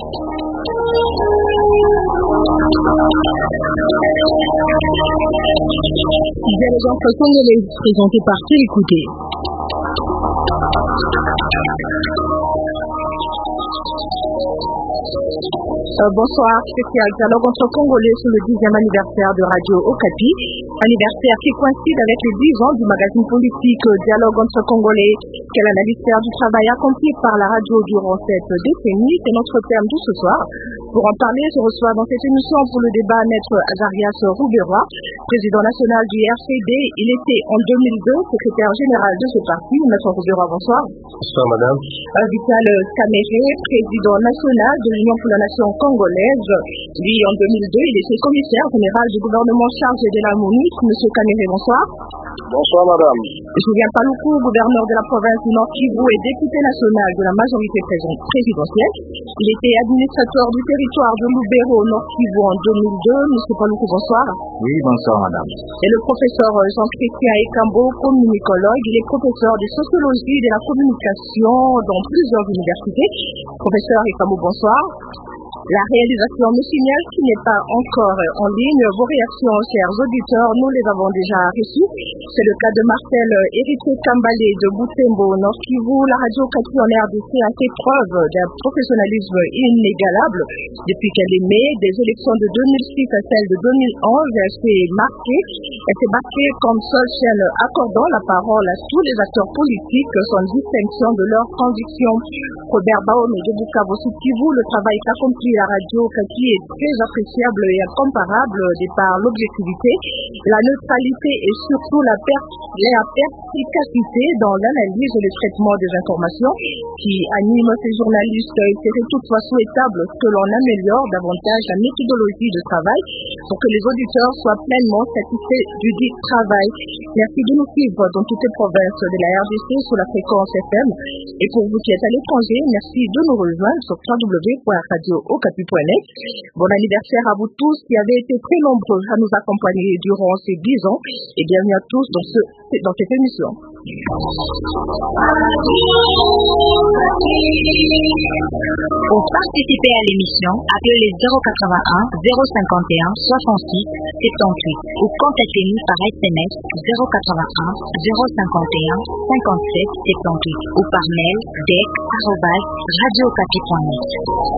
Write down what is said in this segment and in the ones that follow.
Dialogue entre Congolais, présenté par Télécouté. Bonsoir, spécial dialogue entre Congolais sur le 10e anniversaire de Radio Okapi, anniversaire qui coïncide avec les 10 ans du magazine politique Dialogue entre Congolais. Quelle analyse faire du travail accompli par la radio durant cette décennie? C'est notre thème de ce soir. Pour en parler, je reçois dans cette émission pour le débat Maître Azarias Rouberoy, président national du RCD. Il était en 2002 secrétaire général de ce parti. Maître Rouberoy, bonsoir. Bonsoir, madame. Vital Kaméré, président national de l'Union pour la Nation congolaise. Lui, en 2002, il était commissaire général du gouvernement chargé de la MONUC. Monsieur Kaméré, bonsoir. Bonsoir, madame. Julien Paloukou, gouverneur de la province du Nord Kivu et député national de la majorité présidentielle. Il était administrateur du territoire de Lubero au Nord Kivu en 2002. Monsieur Paloukou, bonsoir. Oui, bonsoir, madame. Et le professeur Jean-Christian Ekambo, communicologue. Il est professeur de sociologie et de la communication dans plusieurs universités. Professeur Ekambo, bonsoir. La réalisation me signale qui n'est pas encore en ligne. Vos réactions, chers auditeurs, nous les avons déjà reçues. C'est le cas de Marcel Héritier Kambalé de Butembo, Nord Kivu. La radio Okapi en RDC a fait preuve d'un professionnalisme inégalable. Depuis qu'elle est née, des élections de 2006 à celles de 2011, elle s'est marquée comme seule chaîne accordant la parole à tous les acteurs politiques sans distinction de leurs convictions. Robert Baoum de Bukavu Sud Kivu, le travail qu'accomplit la radio Okapi est très appréciable et incomparable de par l'objectivité, la neutralité et surtout la perspicacité dans l'analyse et le traitement des informations qui animent ces journalistes. Il serait toutefois souhaitable que l'on améliore davantage la méthodologie de travail pour que les auditeurs soient pleinement satisfaits du dit travail. Merci de nous suivre dans toutes les provinces de la RDC sur la fréquence FM. Et pour vous qui êtes à l'étranger, merci de nous rejoindre sur www.radiookapi.net. Bon anniversaire à vous tous qui avez été très nombreux à nous accompagner durant ces 10 ans et bienvenue à tous dans cette émission. Pour participer à l'émission, appelez les 081 051 66 78 ou contactez-nous par SMS 081 051 57 78 ou par mail dec@radiookapi.net.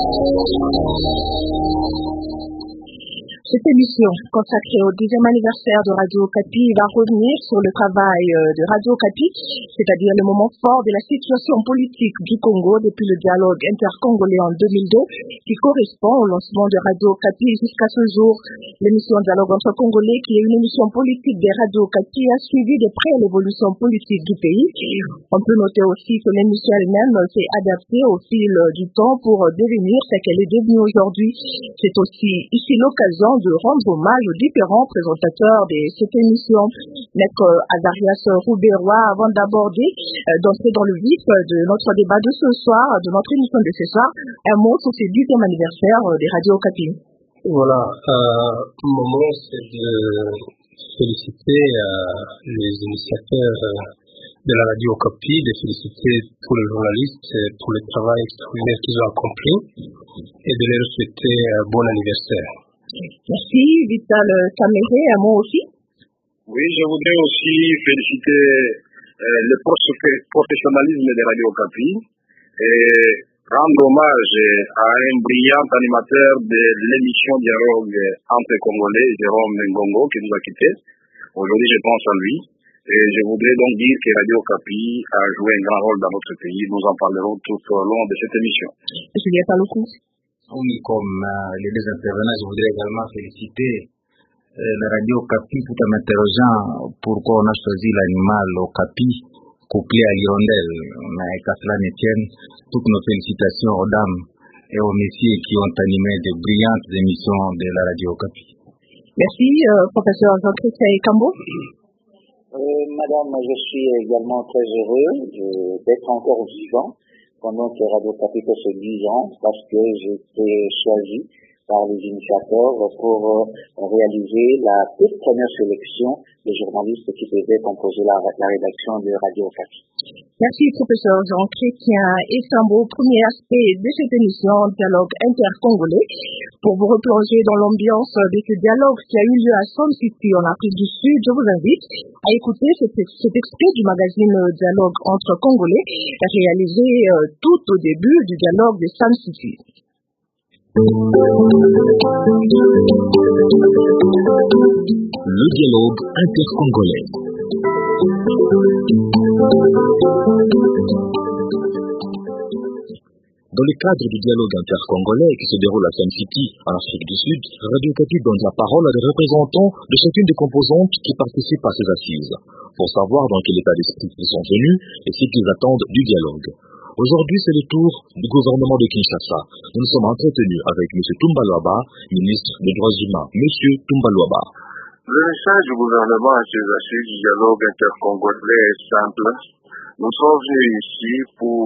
Cette émission consacrée au 10e anniversaire de Radio Okapi va revenir sur le travail de Radio Okapi, c'est-à-dire le moment fort de la situation politique du Congo depuis le dialogue intercongolais en 2002 qui correspond au lancement de Radio Okapi jusqu'à ce jour. L'émission Dialogue entre Congolais, qui est une émission politique de Radio Okapi, a suivi de près l'évolution politique du pays. On peut noter aussi que l'émission elle-même s'est adaptée au fil du temps pour devenir ce qu'elle est devenue aujourd'hui. C'est aussi ici l'occasion de rendre hommage aux différents présentateurs de cette émission. Maître Azarias Rouberoy, avant d'entrer dans le vif de notre débat de ce soir, de notre émission de ce soir, un mot sur ce 10e anniversaire des Radio Okapi. Voilà, mon mot c'est de féliciter les initiateurs de la radio Okapi, de féliciter tous les journalistes pour le travail extraordinaire qu'ils ont accompli et de leur souhaiter bon anniversaire. Merci. Vital Kaméré, un mot aussi? Oui, je voudrais aussi féliciter le professionnalisme de Radio Okapi et rendre hommage à un brillant animateur de l'émission Dialogue entre Congolais, Jérôme Ngongo, qui nous a quittés. Aujourd'hui, je pense à lui. Et je voudrais donc dire que Radio Okapi a joué un grand rôle dans notre pays. Nous en parlerons tout au long de cette émission. Julien Paloukou. Oui, comme les deux intervenants, je voudrais également féliciter la radio Okapi tout en m'interrogeant pourquoi on a choisi l'animal Okapi couplé à l'hirondelle. Mais qu'à cela ne tienne, toutes nos félicitations aux dames et aux messieurs qui ont animé de brillantes émissions de la radio Okapi. Merci, professeur Jean-Christian Ekambo. Madame, je suis également très heureux d'être encore vivant pendant que Radio Okapi fait ses 10 ans, parce que j'ai été choisi par les initiateurs pour réaliser la toute première sélection des journalistes qui devaient composer la rédaction de Radio Okapi. Merci, professeur Jean Chrétien Essambo. Premier aspect de cette émission, dialogue intercongolais. Pour vous replonger dans l'ambiance de ce dialogue qui a eu lieu à Sun City en Afrique du Sud, je vous invite à écouter cet extrait du magazine Dialogue entre Congolais, réalisé tout au début du dialogue de Sun City. Le dialogue intercongolais. Dans le cadre du dialogue intercongolais qui se déroule à Sun City, en Afrique du Sud, Radio Okapi donne la parole à des représentants de chacune des composantes qui participent à ces assises, pour savoir dans quel état d'esprit ils sont venus et ce qu'ils attendent du dialogue. Aujourd'hui, c'est le tour du gouvernement de Kinshasa. Nous nous sommes entretenus avec M. Toumba Luaba, ministre des Droits humains. M. Toumba Luaba. Le message du gouvernement à ces assises du dialogue intercongolais est simple. Nous sommes venus ici pour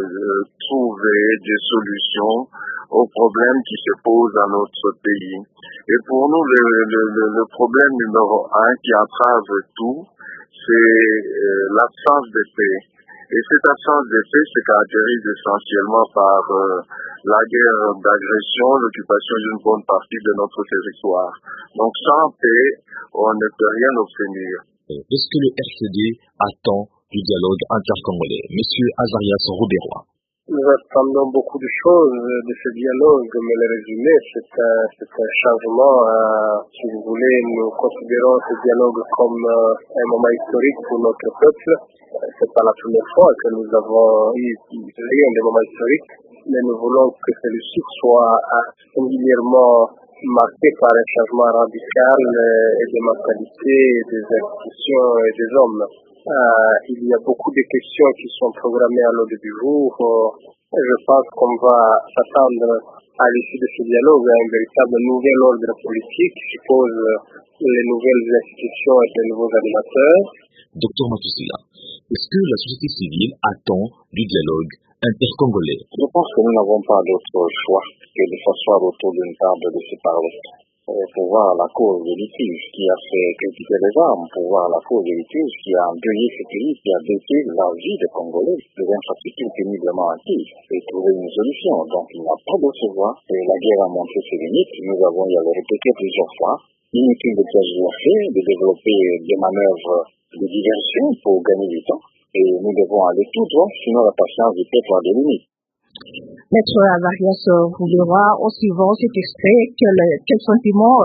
trouver des solutions aux problèmes qui se posent dans notre pays. Et pour nous, le problème numéro 1 qui entrave tout, c'est l'absence de paix. Et cette absence de paix se caractérise essentiellement par la guerre d'agression, l'occupation d'une bonne partie de notre territoire. Donc sans paix, on ne peut rien obtenir. Est-ce que le RCD attend du dialogue intercongolais? Monsieur Azarias Rouberois. Nous attendons beaucoup de choses de ce dialogue, mais le résumé, c'est un changement. Si vous voulez, nous considérons ce dialogue comme un moment historique pour notre peuple. C'est pas la première fois que nous avons eu des moments historiques, mais nous voulons que celui-ci soit singulièrement marqué par un changement radical et de mentalité des institutions et des hommes. Il y a beaucoup de questions qui sont programmées à l'ordre du jour. Je pense qu'on va s'attendre à l'issue de ce dialogue à un véritable nouvel ordre politique qui suppose les nouvelles institutions et les nouveaux animateurs. Docteur Matousila, est-ce que la société civile attend du dialogue intercongolais? Je pense que nous n'avons pas d'autre choix que de s'asseoir autour d'une table de se parler. Pour voir la cause des litiges qui a fait critiquer les armes, pour voir la cause des litiges qui a endeuillé ce pays, qui a détruit la vie des Congolais, des infrastructures péniblement actives, et trouver une solution. Donc il n'y a pas d'autre voie. Et la guerre a montré ses limites. Nous avons y aller répéter plusieurs fois. Inutile de tergiverser, de développer des manœuvres de diversion pour gagner du temps. Et nous devons aller tout droit, sinon la patience du peuple a des limites. Maître Azarias Rouberois, en suivant cet extrait, quel sentiment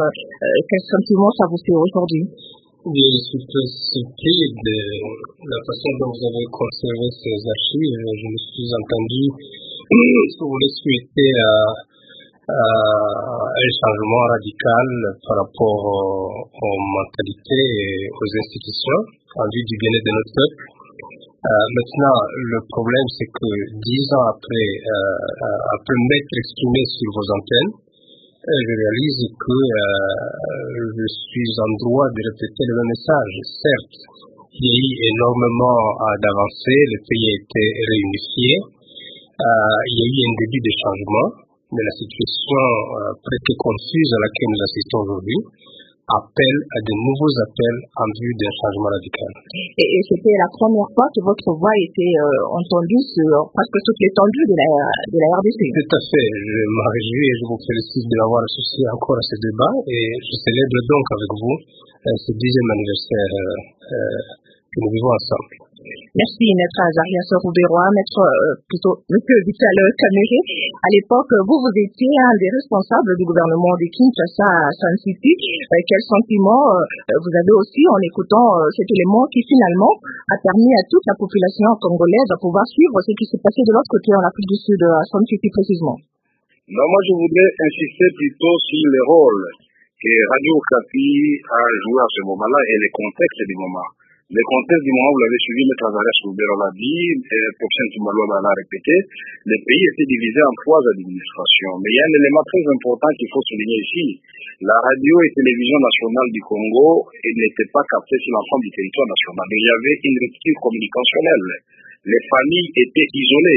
ça vous fait aujourd'hui? Je suis très surpris de la façon dont vous avez conservé ces archives. Je me suis entendu que vous voulez souhaiter un changement radical par rapport aux mentalités et aux institutions en vue du bien-être de notre peuple. Maintenant, le problème, c'est que 10 ans après m'être exprimé sur vos antennes, je réalise que je suis en droit de répéter le même message. Certes, il y a eu énormément d'avancées, le pays a été réunifié, il y a eu un début de changement, mais la situation presque confuse à laquelle nous assistons aujourd'hui appelle à de nouveaux appels en vue d'un changement radical. Et c'était la première fois que votre voix était entendue sur presque toute l'étendue de la RDC. Tout à fait. Je m'en réjouis et je vous félicite de m'avoir associé encore à ce débat et je célèbre donc avec vous ce 10e anniversaire que nous vivons ensemble. Merci, Maître Azarias Rouberois, Monsieur Vital Kamere. À l'époque, vous étiez un des responsables du gouvernement de Kinshasa à Sun City. Quel sentiment vous avez aussi en écoutant cet élément qui finalement a permis à toute la population congolaise de pouvoir suivre ce qui s'est passé de l'autre côté en Afrique du Sud, à Sun City précisément? Non, moi je voudrais insister plutôt sur le rôle que Radio Okapi a joué à ce moment-là et le contexte du moment. Le contexte du moment, vous l'avez suivi, M. Azarias Rouberois l'a dit, le professeur Toumba Luaba l'a répété, le pays était divisé en 3 administrations. Mais il y a un élément très important qu'il faut souligner ici. La radio et télévision nationale du Congo n'était pas captée sur l'ensemble du territoire national. Il y avait une rupture communicationnelle. Les familles étaient isolées.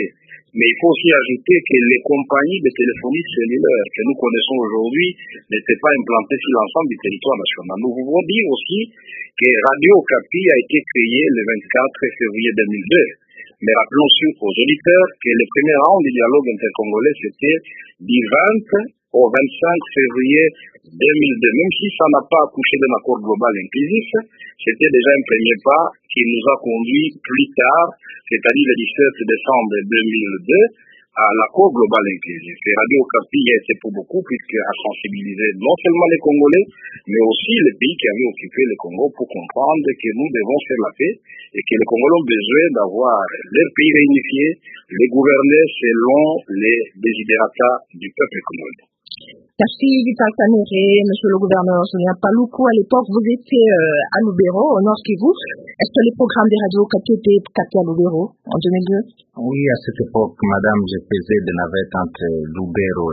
Mais il faut aussi ajouter que les compagnies de téléphonie cellulaire que nous connaissons aujourd'hui n'étaient pas implantées sur l'ensemble du territoire national. Nous pouvons dire aussi que Radio Okapi a été créé le 24 février 2002. Mais rappelons aux auditeurs que le premier round du dialogue intercongolais, c'était du 20 au 25 février 2002. Même si ça n'a pas accouché d'un accord global inclusif, c'était déjà un premier pas qui nous a conduit plus tard, c'est-à-dire le 17 décembre 2002, à l'accord global inclusif. Et Radio Okapi a été pour beaucoup, puisqu'elle a sensibilisé non seulement les Congolais, mais aussi les pays qui avaient occupé le Congo pour comprendre que nous devons faire la paix et que les Congolais ont besoin d'avoir leur pays réunifié, les gouverner selon les desiderata du peuple congolais. Merci Vital Kamerhe, monsieur le gouverneur Julien Paluku. À l'époque, vous étiez à Lubero, au Nord Kivu. Est-ce que les programmes de Radio Okapi étaient captés à Lubero en 2002? Oui, à cette époque, madame, je faisais des navettes entre Lubero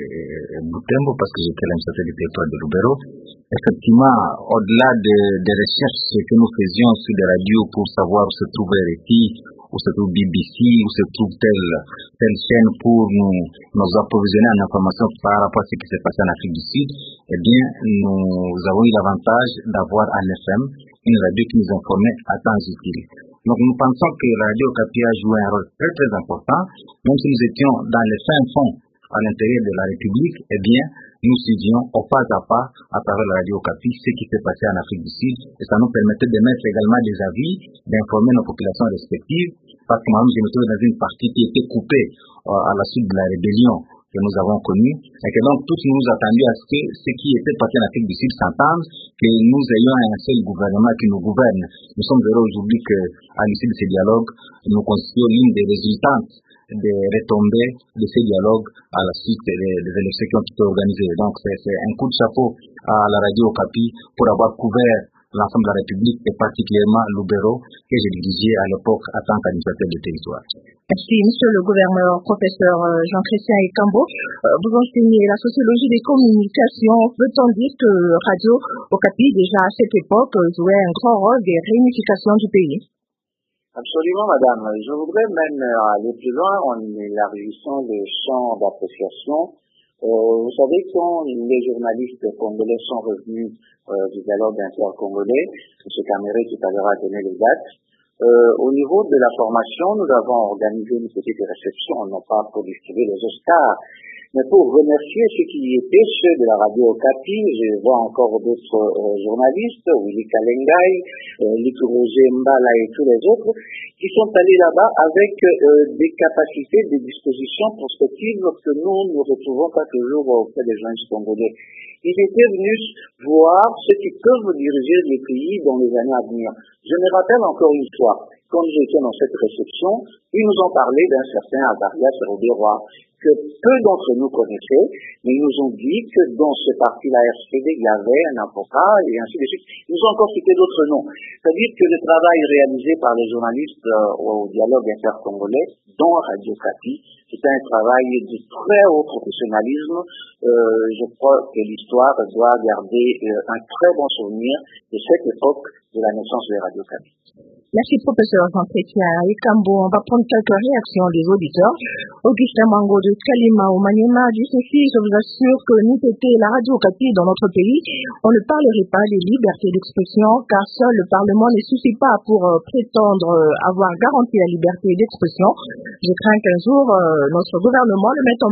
et Butembo parce que j'étais l'administrateur du territoire de Lubero. Effectivement, au-delà des recherches que nous faisions sur des radios pour savoir où se trouve RFI, où se trouve BBC, où se trouve telle chaîne pour nous approvisionner en information par rapport à ce qui s'est passé en Afrique du Sud, eh bien, nous avons eu l'avantage d'avoir en FM une radio qui nous informait à temps utile. Donc, nous pensons que la Radio Okapi a joué un rôle très très important, même si nous étions dans les fins fonds à l'intérieur de la République, eh bien, nous suivions au pas à pas à travers la Radio Okapi ce qui s'est passé en Afrique du Sud, et ça nous permettait de mettre également des avis, d'informer nos populations respectives, parce que moi-même je me trouvais dans une partie qui était coupée à la suite de la rébellion que nous avons connue, et que donc tous nous attendions à ce que ce qui était passé en Afrique du Sud s'entende, que nous ayons un seul gouvernement qui nous gouverne. Nous sommes heureux aujourd'hui qu'à l'issue de ces dialogues, nous constituons l'une des résultantes des retombées de ces dialogues à la suite des élections qui ont été organisées. Donc c'est un coup de chapeau à la Radio Okapi pour avoir couvert l'ensemble de la République et particulièrement Lubero que j'ai dirigé à l'époque en tant qu'administrateur du territoire. Merci, monsieur le gouverneur, professeur Jean-Christian Ekambo. Vous enseignez la sociologie des communications. Peut-on dire que Radio Okapi, déjà à cette époque, jouait un grand rôle de réunification du pays? Absolument, madame. Je voudrais même aller plus loin en élargissant le champ d'appréciation. Vous savez, quand les journalistes congolais sont revenus du dialogue intercongolais, M. Kamerhe tout à l'heure a donné les dates, au niveau de la formation, nous avons organisé une petite réception, non pas pour distribuer les Oscars, mais pour remercier ceux qui étaient ceux de la Radio Okapi. Je vois encore d'autres journalistes, Willy Kalengai, Liku Roger Mbala et tous les autres, qui sont allés là-bas avec des capacités, des dispositions prospectives que nous ne retrouvons pas toujours auprès des journalistes congolais. Ils étaient venus voir ce qui peuvent diriger les pays dans les années à venir. Je me rappelle encore une fois, quand j'étais dans cette réception, ils nous ont parlé d'un certain Azarias Robert que peu d'entre nous connaissaient, mais ils nous ont dit que dans ce parti-là RCD, il y avait un avocat et ainsi de suite. Ils nous ont encore cité d'autres noms. C'est-à-dire que le travail réalisé par les journalistes au dialogue intercongolais dans Radio Okapi, c'était un travail de très haut professionnalisme. Je crois que l'histoire doit garder un très bon souvenir de cette époque de la naissance de Radio Okapi. Merci, professeur Jean-Christian Ekambo. On va prendre quelques réactions des auditeurs. Augustin Mango de Kalima au Maniema dit ceci: je vous assure que nous était la Radio Okapi dans notre pays, on ne parlerait pas des libertés d'expression, car seul le Parlement ne suffit pas pour prétendre avoir garanti la liberté d'expression. Je crains qu'un jour, notre gouvernement le mette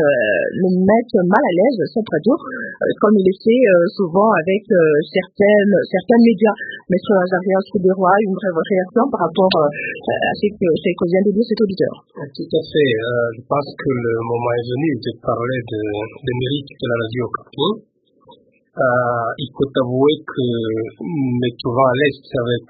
mal à l'aise, cette radio, comme il le fait souvent avec certains médias. Maître Azarias Roubero, une brève réaction par rapport à ce que vient de dire cet auditeur. Tout à fait. Je pense que le moment est venu de parler des mérites de la Radio Okapi. Il faut avouer que nous étions à l'Est avec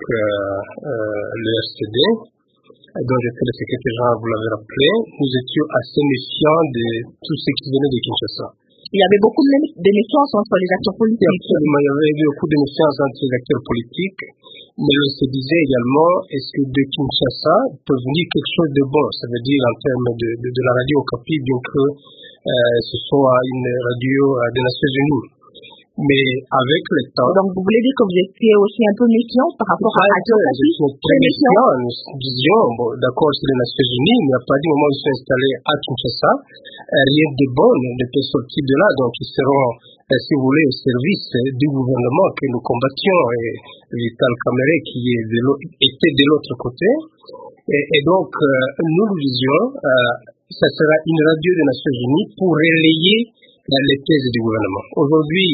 le RCD, dont j'étais le secrétaire général, vous l'avez rappelé. Nous étions assez méfiants de tout ce qui venait de Kinshasa. Il y avait beaucoup de méfiance entre les acteurs politiques. Absolument, il y avait beaucoup de méfiance entre les acteurs politiques, mais on se disait également, est-ce que de Kinshasa peut venir quelque chose de bon? Ça veut dire en termes de la radio Okapi, bien que ce soit une radio des Nations Unies. Mais avec le temps... Donc vous voulez dire que vous étiez aussi un peu méfiant par rapport à Radio Okapi? Je suis très méfiant. Nous disions, d'accord, c'est les Nations Unies, mais à partir du moment où ils sont installés à Kinshasa, rien de bon ne peut sortir de là. Donc ils seront, si vous voulez, au service du gouvernement que nous combattions, et Vital Kamerhe qui était de l'autre côté. Et donc, nous disions, ça sera une radio des Nations Unies pour relayer les thèses du gouvernement. Aujourd'hui,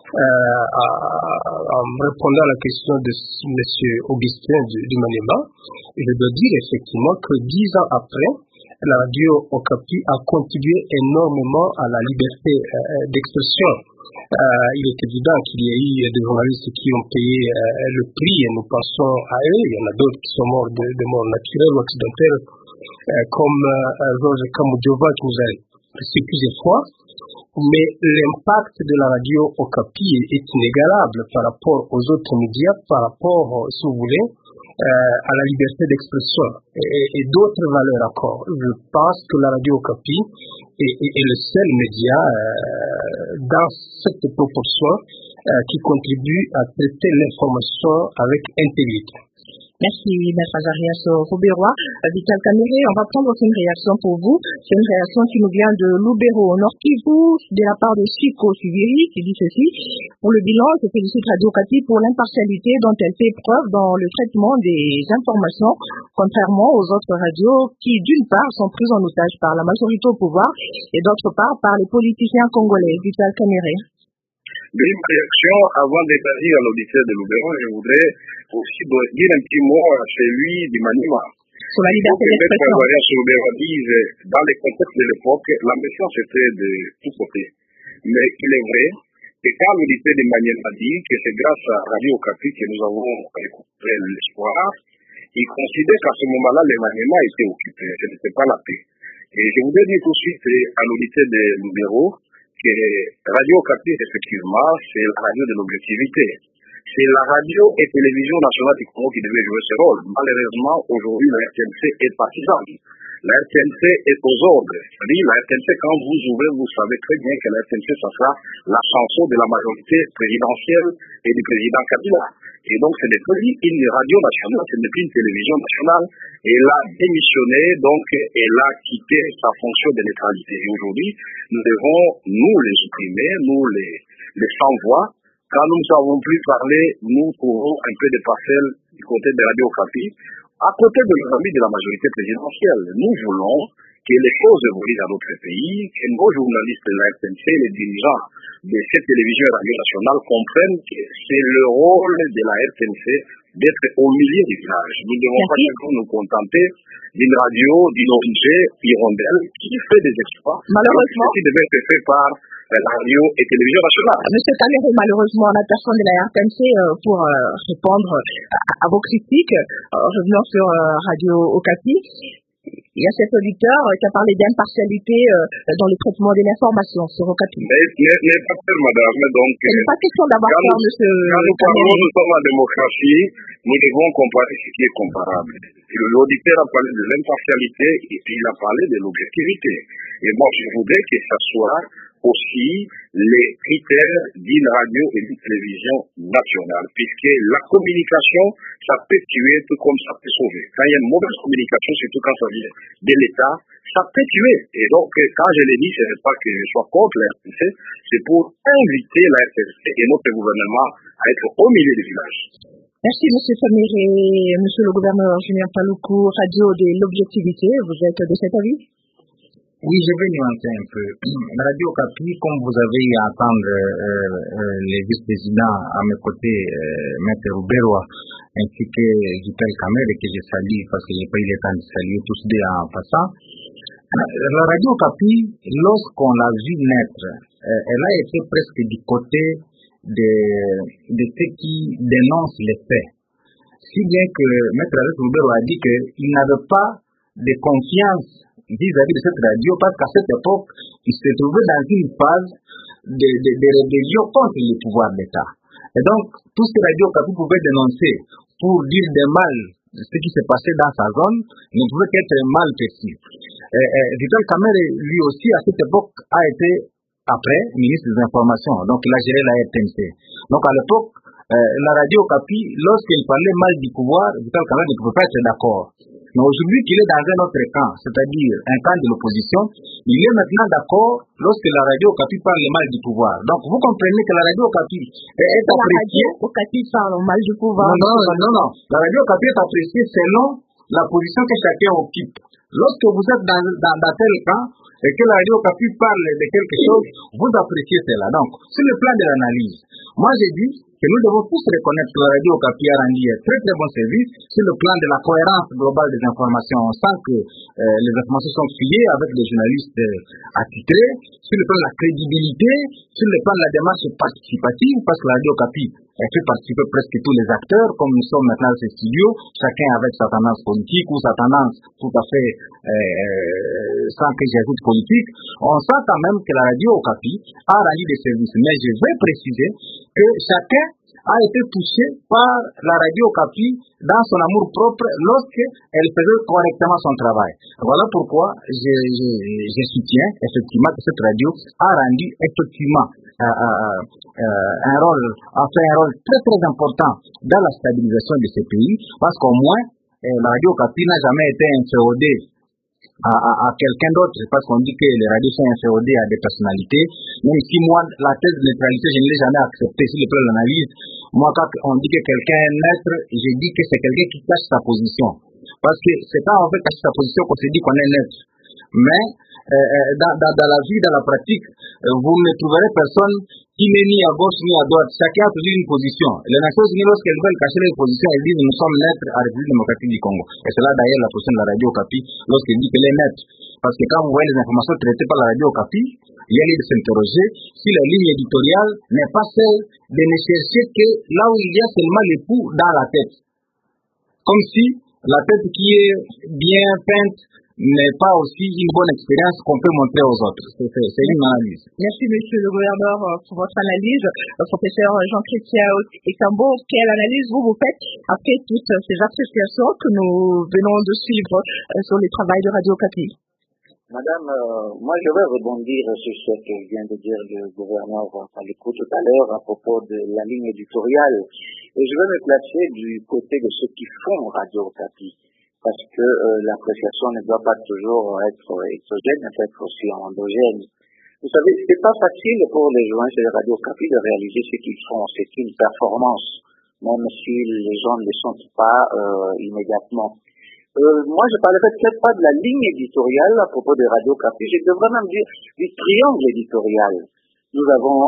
en répondant à la question de M. Augustin du Maniema, je dois dire effectivement que 10 ans après, la radio Okapi a contribué énormément à la liberté d'expression. Il est évident qu'il y a eu des journalistes qui ont payé le prix et nous pensons à eux. Il y en a d'autres qui sont morts de mort naturelle ou accidentelle, comme Georges Kamujova qui nous a reçu plusieurs fois. Mais l'impact de la radio Okapi est inégalable par rapport aux autres médias, par rapport, si vous voulez, à la liberté d'expression et d'autres valeurs encore. Je pense que la radio Okapi est le seul média dans cette proportion qui contribue à traiter l'information avec intégrité. Merci, Maître Azarias Rouberois. Vital Kamerhe, on va prendre aussi une réaction pour vous. C'est une réaction qui nous vient de Lubero, Nord Kivu, de la part de Chico Suviri, qui dit ceci. Pour le bilan, je félicite Radio Okapi pour l'impartialité dont elle fait preuve dans le traitement des informations, contrairement aux autres radios qui, d'une part, sont prises en otage par la majorité au pouvoir et d'autre part par les politiciens congolais. Vital Kamerhe. Une réaction avant d'établir à l'auditeur de Lubero, je voudrais aussi dire un petit mot à celui du Maniema. Sur la liberté d'expression. Dans les contextes de l'époque, l'ambition c'était de tous côtés. Mais il est vrai que quand l'auditeur de Maniema dit que c'est grâce à Radio Okapi que nous avons récupéré l'espoir, il considère qu'à ce moment-là, le Maniema était occupé, ce n'était pas la paix. Et je voudrais dire tout de suite à l'auditeur de Lubero que Radio Okapi, effectivement, c'est la radio de l'objectivité. C'est la radio et télévision nationale du Congo qui devait jouer ce rôle. Malheureusement, aujourd'hui, la RTNC est partisane. La RTNC est aux ordres. C'est-à-dire, la RTNC, quand vous ouvrez, vous savez très bien que la RTNC, ça sera la chanson de la majorité présidentielle et du président Kabila. Et donc, ce n'est plus une radio nationale, ce n'est plus une télévision nationale. Elle a démissionné, donc elle a quitté sa fonction de neutralité. Et aujourd'hui, nous devons, nous les supprimer, nous les sans-voix. Quand nous ne savons plus parler, nous trouvons un peu de parcelles du côté de Radio Okapi, à côté de nos amis de la majorité présidentielle. Nous voulons que les causes évoluent dans notre pays, que nos journalistes de la RTNC, les dirigeants de cette télévision et radio nationale comprennent que c'est le rôle de la RTNC d'être au milieu du village. Nous ne devons pas toujours nous contenter d'une radio, d'une ONG hirondelle qui fait des exploits. Malheureusement, qui devait être fait par la radio et télévision nationale. Monsieur Kamerhe, malheureusement, la personne de la RTNC pour répondre à vos critiques, revenons sur Radio Okapi. Il y a cet auditeur qui a parlé d'impartialité dans le traitement de l'information sur Okapi. Mais pas peur, madame. Donc, ce n'est pas question d'avoir peur, monsieur. Quand nous parlons, nous sommes en démocratie, nous devons comparer ce qui est comparable. L'auditeur a parlé de l'impartialité et puis il a parlé de l'objectivité. Et moi, je voudrais que ça soit aussi les critères d'une radio et d'une télévision nationale, puisque la communication, ça peut tuer tout comme ça peut sauver. Quand il y a une mauvaise communication, surtout quand ça vient de l'État, ça peut tuer. Et donc, quand je l'ai dit, ce n'est pas que je sois contre la RTNC, c'est pour inviter la RTNC et notre gouvernement à être au milieu du village. Merci, M. Kamerhe. Monsieur le gouverneur Julien Paluku, radio de l'objectivité, vous êtes de cet avis? Oui, je vais nuancer un peu. Radio Okapi, comme vous avez eu à entendre les vice-présidents à mes côtés, Maître Rouberois, ainsi que Vital Kamerhe, que je salue parce que je n'ai pas eu le temps de saluer tous deux en passant. La Radio Okapi, lorsqu'on l'a vu naître, elle a été presque du côté de ceux qui dénoncent les faits. Si bien que Maître Rouberois a dit qu'il n'avait pas de confiance vis-à-vis de cette radio, parce qu'à cette époque, il se trouvait dans une phase de rébellion contre le pouvoir d'État. Et donc, tout ce que Radio Okapi pouvait dénoncer pour dire des mal de ce qui s'est passé dans sa zone ne pouvait qu'être mal perçu. Vital Kamerhe, lui aussi, à cette époque, a été après ministre des Informations. Donc il a géré la RTNC. Donc à l'époque, la radio Okapi, lorsqu'il parlait mal du pouvoir, Vital Kamerhe ne pouvait pas être d'accord. Mais aujourd'hui qu'il est dans un autre camp, c'est-à-dire un camp de l'opposition, il est maintenant d'accord lorsque la radio Okapi parle mal du pouvoir. Donc vous comprenez que la radio Okapi est appréciée. La radio Okapi parle mal du pouvoir. Non. La radio Okapi est appréciée selon la position que chacun occupe. Lorsque vous êtes dans tel camp et que la radio Okapi parle de quelque chose, vous appréciez cela. Donc, sur le plan de l'analyse, moi j'ai dit que nous devons tous reconnaître que la radio Okapi a rendu un très très bon service sur le plan de la cohérence globale des informations. On sent que les informations sont fouillées avec des journalistes attitrés, sur le plan de la crédibilité, sur le plan de la démarche participative, parce que la radio Okapi fait participer presque tous les acteurs, comme nous sommes maintenant dans ces studios, chacun avec sa tendance politique ou sa tendance tout à fait sans que j'ajoute politique. On sent quand même que la radio Okapi a rendu des services. Mais je vais préciser que chacun a été touché par la radio Okapi dans son amour propre lorsqu'elle faisait correctement son travail. Voilà pourquoi je soutiens effectivement que cette radio a rendu effectivement un rôle très très important dans la stabilisation de ces pays, parce qu'au moins la radio Okapi n'a jamais été inféodée à quelqu'un d'autre, parce qu'on dit que les radios sont inféodées à des personnalités. Même si moi, la thèse de neutralité, je ne l'ai jamais acceptée sur le plan de l'analyse. Moi, quand on dit que quelqu'un est neutre, je dis que c'est quelqu'un qui cache sa position. Parce que c'est pas en fait cacher sa position qu'on se dit qu'on est neutre. Mais dans la vie, dans la pratique, vous ne trouverez personne qui n'est ni à gauche ni à droite. Chacun a toujours une position. Les Nations Unies, lorsqu'elles veulent cacher les positions, elles disent nous sommes neutres à la République démocratique du Congo. Et c'est là d'ailleurs la position de la radio Okapi lorsqu'elle dit qu'elle est neutre. Parce que quand vous voyez les informations traitées par la radio Okapi, il y a lieu de s'interroger si la ligne éditoriale n'est pas celle de ne chercher que là où il y a seulement l'époux dans la tête. Comme si la tête qui est bien peinte n'est pas aussi une bonne expérience qu'on peut montrer aux autres. C'est une analyse. Merci, monsieur le gouverneur, pour votre analyse. Professeur Jean-Chrétien Ekambo, quelle analyse vous faites après toutes ces appréciations que nous venons de suivre sur le travail de Radio Okapi? Madame, moi je vais rebondir sur ce que vient de dire le gouverneur Paléco tout à l'heure à propos de la ligne éditoriale. Et je vais me placer du côté de ceux qui font Radio Okapi. Parce que l'appréciation ne doit pas toujours être exogène, elle peut être aussi endogène. Vous savez, c'est pas facile pour les journalistes de Radio Okapi de réaliser ce qu'ils font. C'est une performance, même si les gens ne le sentent pas immédiatement. Moi, je parlerai peut-être pas de la ligne éditoriale à propos de Radio Okapi, je devrais même dire du triangle éditorial. Nous avons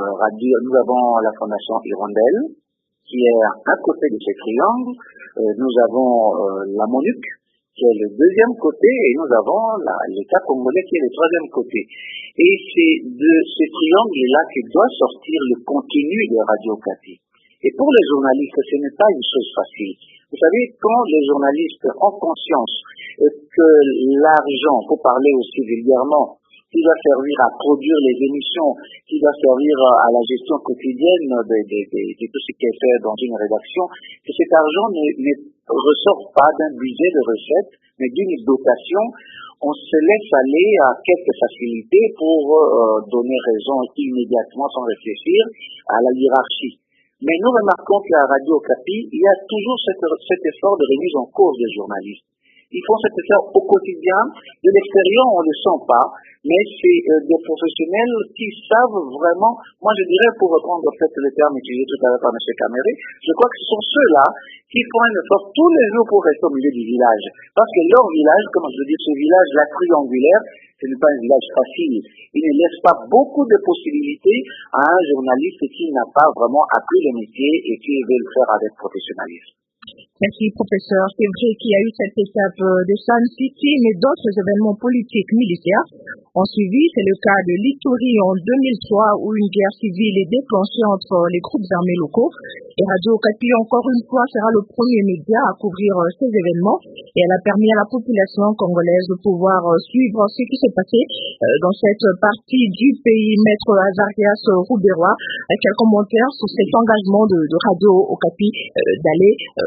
la Fondation Hirondelle, qui est à côté de ce triangle. Nous avons la MONUC, qui est le deuxième côté, et nous avons l'État congolais, qui est le troisième côté. Et c'est de ce triangle-là que doit sortir le contenu de Radio Okapi. Et pour les journalistes, ce n'est pas une chose facile. Vous savez, quand les journalistes ont conscience que l'argent, pour parler aussi vulgairement, qui doit servir à produire les émissions, qui doit servir à la gestion quotidienne de tout ce qui est fait dans une rédaction, que cet argent ne ressort pas d'un budget de recettes, mais d'une dotation. On se laisse aller à quelques facilités pour donner raison immédiatement sans réfléchir à la hiérarchie. Mais nous remarquons qu'à Radio Okapi, il y a toujours cet effort de remise en cause des journalistes. Ils font cet effort au quotidien. De l'extérieur, on ne le sent pas, mais c'est des professionnels qui savent vraiment, moi je dirais, pour reprendre peut-être le terme utilisé tout à l'heure par M. Kamerhe, je crois que ce sont ceux-là qui font un effort tous les jours pour rester au milieu du village. Parce que leur village, comme je veux dire, ce village-là triangulaire, ce n'est pas un village facile. Il ne laisse pas beaucoup de possibilités à un journaliste qui n'a pas vraiment appris le métier et qui veut le faire avec professionnalisme. Merci, professeur. C'est vrai qu'il y a eu cette étape de Sun City, mais d'autres événements politiques militaires ont suivi. C'est le cas de l'Ituri en 2003, où une guerre civile est déclenchée entre les groupes armés locaux. Et Radio Okapi, encore une fois, sera le premier média à couvrir ces événements. Et elle a permis à la population congolaise de pouvoir suivre ce qui s'est passé dans cette partie du pays. Maître Azarias Rouberois, quel commentaire sur cet engagement de Radio Okapi d'aller sur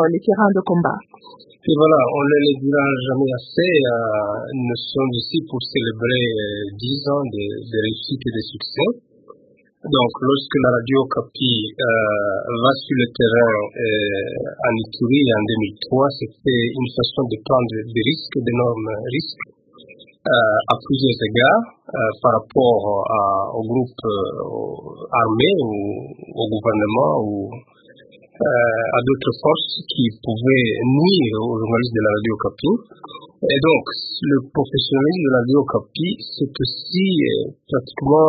les terrains de combat. Et voilà, on ne le dira jamais assez. Nous sommes ici pour célébrer 10 ans de réussite et de succès. Donc, lorsque la radio Okapi va sur le terrain en Ituri en 2003, c'était une façon de prendre des risques, d'énormes risques, à plusieurs égards, par rapport au groupe armé ou au gouvernement ou à d'autres forces qui pouvaient nuire aux journalistes de la radio Okapi. Et donc, le professionnalisme de la radio Okapi, c'est aussi pratiquement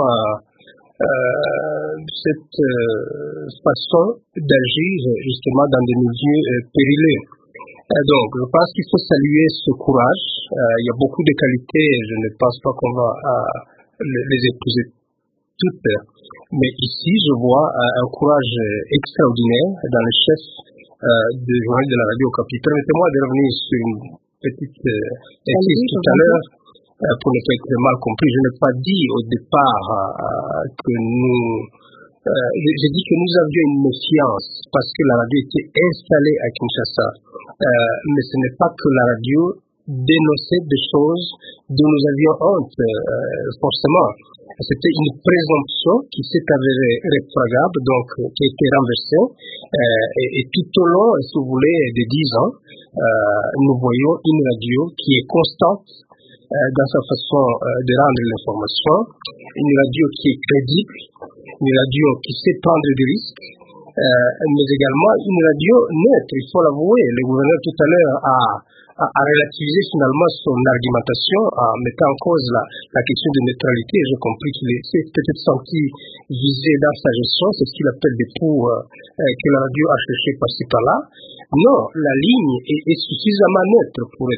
cette façon d'agir justement dans des milieux périlleux. Donc, je pense qu'il faut saluer ce courage. Il y a beaucoup de qualités, je ne pense pas qu'on va les épouser toutes. Mais ici, je vois un courage extraordinaire dans le chef du journal de la radio Okapi. Permettez-moi de revenir sur une petite insiste tout à l'heure. Pour ne pas être mal compris, je n'ai pas dit au départ que nous... j'ai dit que nous avions une méfiance parce que la radio était installée à Kinshasa. Mais ce n'est pas que la radio dénonçait des choses dont nous avions honte, forcément. C'était une présomption qui s'est avérée réfragable, donc qui a été renversée. Et tout au long, si vous voulez, des 10 ans, nous voyons une radio qui est constante dans sa façon de rendre l'information, une radio qui est crédible, une radio qui sait prendre des risques, mais également une radio neutre, il faut l'avouer. Le gouverneur tout à l'heure a relativisé finalement son argumentation en mettant en cause la question de neutralité. J'ai compris qu'il s'est peut-être senti visé dans sa gestion, c'est ce qu'il appelle des poux que la radio a cherché par-ci par-là. Non, la ligne est suffisamment neutre pour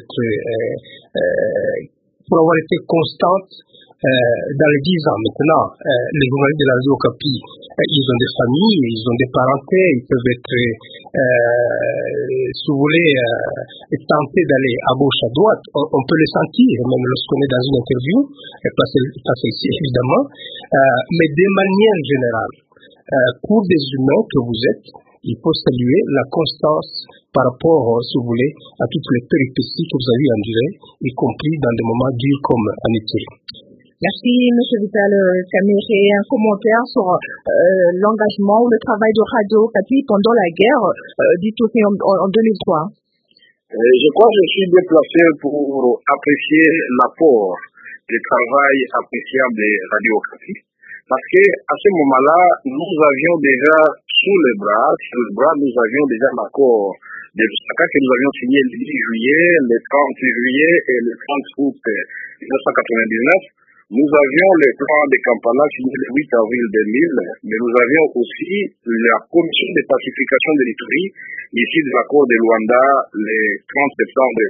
avoir été constante dans les 10 ans. Maintenant, les journalistes de la radio Okapi, ils ont des familles, ils ont des parentés, ils peuvent être, si vous voulez, tentés d'aller à gauche, à droite. On peut le sentir, même lorsqu'on est dans une interview, et pas celle-ci évidemment, mais de manière générale, pour des humains que vous êtes, il faut saluer la constance par rapport, si vous voulez, à toutes les péripéties que vous avez endurées, y compris dans des moments durs comme en été. Merci, M. Vital Kamere. Un commentaire sur l'engagement ou le travail de Radio Okapi pendant la guerre d'Ituri en 2003. Je crois que je suis déplacé pour apprécier l'apport du travail appréciable de Radio Okapi. Parce que à ce moment-là, nous avions déjà sur le bras, nous avions déjà l'accord de Lusaka que nous avions signé le 10 juillet, le 30 juillet et le 30 août 1999. Nous avions le plan de Kampala signé le 8 avril 2000, mais nous avions aussi la commission de pacification de l'Ituri, ici de l'accord de Luanda, le 30 septembre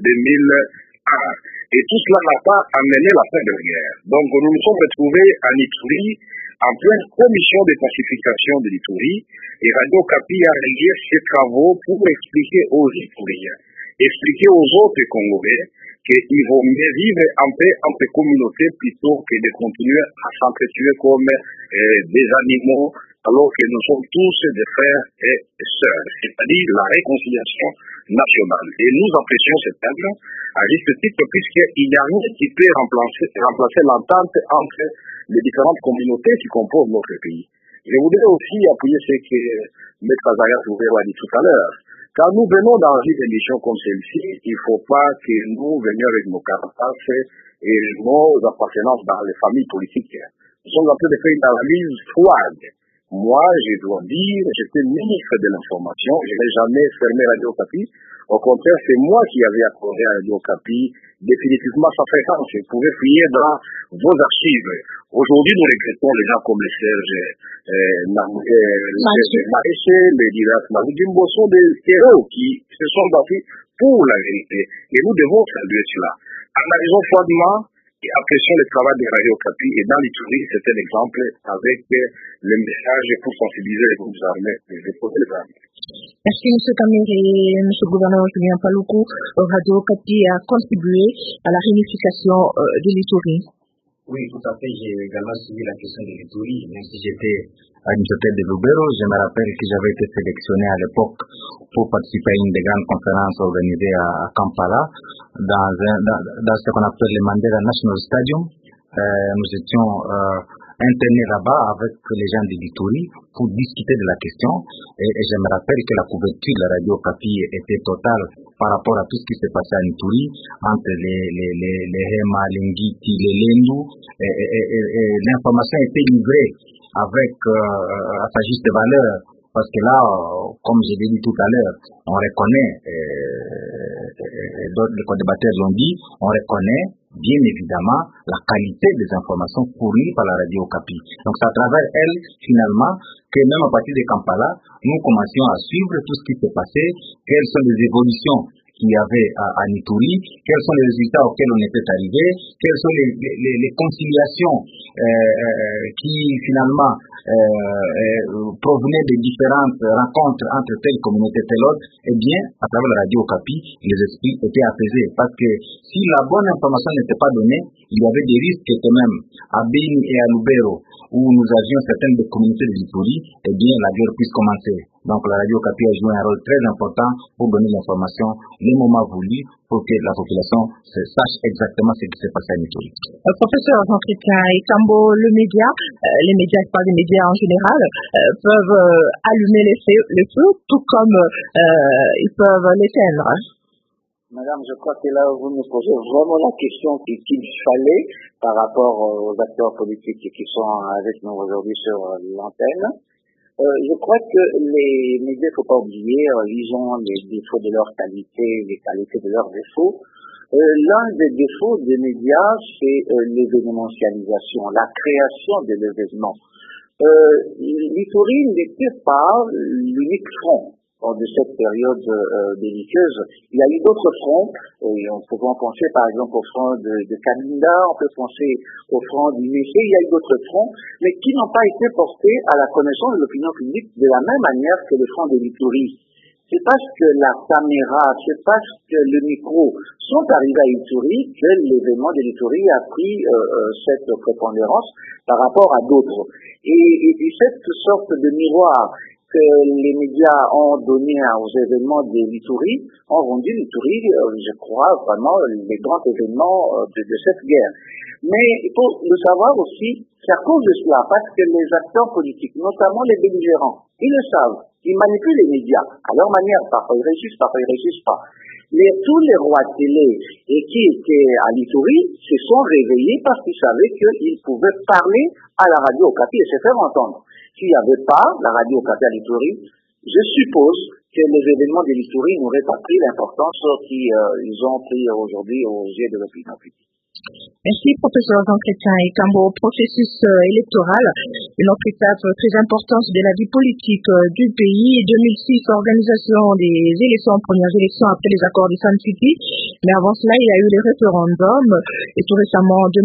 2001. Et tout cela n'a pas amené la fin de la guerre. Donc nous nous sommes retrouvés en Ituri, en pleine commission de pacification de l'Ituri, et Radio Okapi a réalisé ses travaux pour expliquer aux Ituriens, expliquer aux autres Congolais qu'il vaut mieux vivre en paix entre communautés plutôt que de continuer à s'entretuer comme des animaux, alors que nous sommes tous des frères et sœurs, c'est-à-dire la réconciliation nationale. Et nous apprécions cette table à juste titre, puisqu'il n'y a rien qui peut remplacer l'entente entre les différentes communautés qui composent notre pays. Je voudrais aussi appuyer ce que M. Azarias a dit tout à l'heure. Quand nous venons dans une émission comme celle-ci, il ne faut pas que nous venions avec nos carapaces et nos appartenances dans les familles politiques. Nous sommes en train de faire une analyse froide. Moi, je dois dire, j'étais ministre de l'Information, je n'ai jamais fermé Radio Okapi. Au contraire, c'est moi qui avais accordé à Radio Okapi définitivement sa fréquence. Vous pouvez fouiller dans vos archives. Aujourd'hui, nous regrettons les gens comme les Serge Maréché, les Diras Maroudimbo sont des héros qui se sont battus pour la vérité. Et nous devons saluer cela. Analysons froidement et apprécions le travail de Radio Okapi. Et dans l'Ituri, c'est un exemple avec le message pour sensibiliser les groupes armés et les armées. Merci M. Kamere et M. le gouverneur Julien Paluku. Radio Okapi a contribué à la réunification de l'Ituri. Oui, tout à fait. J'ai également suivi la question de l'Ituri, même si j'étais administrateur de Lubero. Je me rappelle que j'avais été sélectionné à l'époque pour participer à une des grandes conférences organisées à Kampala, dans ce qu'on appelle le Mandela National Stadium. Nous étions internés là-bas avec les gens de l'Ituri pour discuter de la question. Et je me rappelle que la couverture de la radio Okapi était totale par rapport à tout ce qui s'est passé à Ituri, entre les Hema, les Ngiti, les Lendu, et l'information était livrée avec sa juste valeur. Parce que là, comme je l'ai dit tout à l'heure, on reconnaît, d'autres co-débatteurs l'ont dit, on reconnaît bien évidemment la qualité des informations fournies par la radio Okapi. Donc c'est à travers elle, finalement, que même à partir de Kampala, nous commencions à suivre tout ce qui s'est passé, quelles sont les évolutions qu'il y avait à Ituri, quels sont les résultats auxquels on était arrivé, quelles sont les conciliations qui finalement provenaient des différentes rencontres entre telle communauté et telle autre. Eh bien, à travers la radio Okapi, les esprits étaient apaisés. Parce que si la bonne information n'était pas donnée, il y avait des risques que même à Beni et à Lubero, où nous avions certaines des communautés de l'Ituri, eh bien, la guerre puisse commencer. Donc, la radio Okapi a joué un rôle très important pour donner l'information, les moments voulus, pour que la population sache exactement ce qui s'est passé à Ituri. Professeur Jean-Chrétien Ekambo, les médias, je parle des médias en général, peuvent allumer les feux, tout comme ils peuvent l'éteindre. Madame, je crois que là, vous me posez vraiment la question qu'il fallait par rapport aux acteurs politiques qui sont avec nous aujourd'hui sur l'antenne. Je crois que les médias, il ne faut pas oublier, ils ont les défauts de leur qualité, les qualités de leurs défauts. L'un des défauts des médias, c'est l'événementialisation, la création de l'événement. L'Ituri n'était pas l'unique front de cette période belliqueuse. Il y a eu d'autres fronts, et on peut penser par exemple au front de Kabinda, on peut penser au front du Messé, il y a eu d'autres fronts, mais qui n'ont pas été portés à la connaissance de l'opinion publique de la même manière que le front de l'Ituri. C'est parce que la caméra, c'est parce que le micro sont arrivés à Ituri que l'événement de l'Ituri a pris cette prépondérance par rapport à d'autres. Et cette sorte de miroir que les médias ont donné aux événements de l'Ituri ont rendu l'Ituri, je crois, vraiment les grands événements de cette guerre. Mais il faut le savoir aussi, c'est à cause de cela, parce que les acteurs politiques, notamment les belligérants, ils le savent, ils manipulent les médias à leur manière, parfois ils réussissent, parfois ils réussissent pas. Tous les rois de télé et qui étaient à l'Ituri se sont réveillés parce qu'ils savaient qu'ils pouvaient parler à la radio Okapi et se faire entendre. S'il n'y avait pas la radio Okapi à l'Ituri, je suppose que les événements de l'Ituri n'auraient pas pris l'importance qu'ils ont pris aujourd'hui aux yeux de l'opinion publique. Merci, professeur Jean-Chrétien Ekambo. Processus électoral, une autre étape très importante de la vie politique du pays. 2006, organisation des élections, premières élections après les accords de Sun City. Mais avant cela, il y a eu les référendums. Et tout récemment, en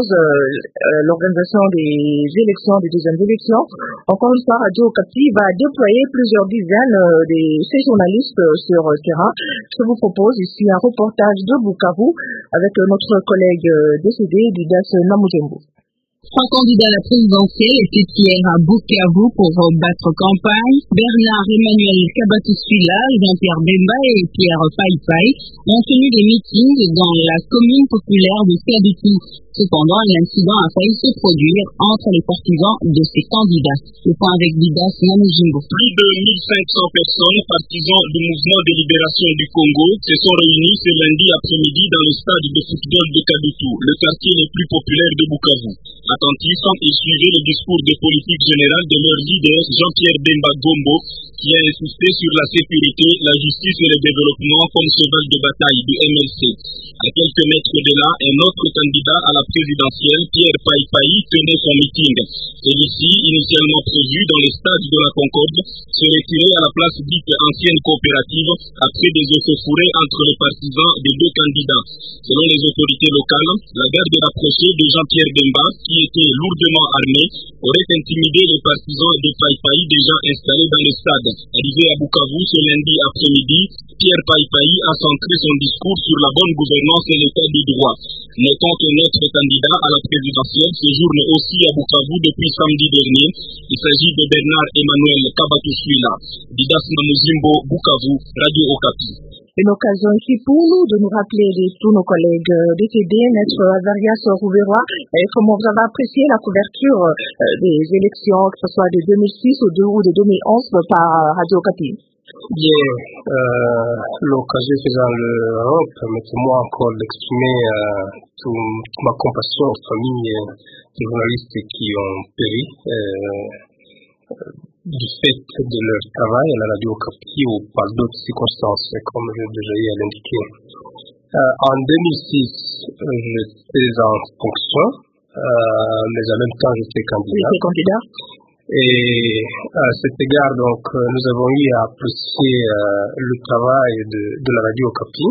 2011, l'organisation des élections, des deuxièmes élections. Encore une fois, Radio Okapi va déployer plusieurs dizaines de ses journalistes sur terrain. Je vous propose ici un reportage de Bukavu avec notre collègue décédé, Didas Namujembo. 3 candidats à la présidentielle étaient hier à Bukavu pour battre campagne. Bernard Emmanuel Kabatusula, Jean-Pierre Bemba et Pierre Païpaï ont tenu des meetings dans la commune populaire de Kadutu. Cependant, l'incident a failli se produire entre les partisans de ces candidats. Le point avec Didas Namujimbo. Plus de 1500 personnes, partisans du mouvement de libération du Congo, se sont réunis ce lundi après-midi dans le stade de football de Kadutu, le quartier le plus populaire de Bukavu. Attentifs, ils suivaient le discours de politique générale de leur leader Jean-Pierre Bemba Gombo, qui a insisté sur la sécurité, la justice et le développement comme cheval de bataille du MLC. À quelques mètres de là, un autre candidat à la présidentielle, Pierre Païpaï, tenait son meeting. Celui-ci, initialement prévu dans le stade de la Concorde, se retirait à la place dite ancienne coopérative après des échauffourées entre les partisans des deux candidats. Selon les autorités locales, la garde rapprochée de Jean-Pierre Bemba, qui était lourdement armé, aurait intimidé les partisans de Païpaï déjà installés dans le stade. Arrivé à Bukavu ce lundi après-midi, Pierre Païpaï a centré son discours sur la bonne gouvernance et l'état du droit. Notons que notre candidats à la présidentielle séjournent aussi à Bukavu depuis samedi dernier. Il s'agit de Bernard Emmanuel Kabatouchwila. Didas Namuzimbo, Bukavu, Radio Okapi. Une occasion ici pour nous de nous rappeler de tous nos collègues décédés, Maître Azarias Rouveroy. Comment vous avez apprécié la couverture des élections, que ce soit de 2006 ou de 2011 par Radio Okapi? Bien, l'occasion faisant l'Europe, permettez-moi encore d'exprimer toute ma compassion aux familles des journalistes qui ont péri du fait de leur travail à la Radio Okapi ou par d'autres circonstances, comme j'ai déjà eu à l'indiquer. En 2006, j'étais en fonction, mais en même temps j'étais candidat. Et à cet égard, donc, nous avons eu à apprécier le travail de la Radio Okapi.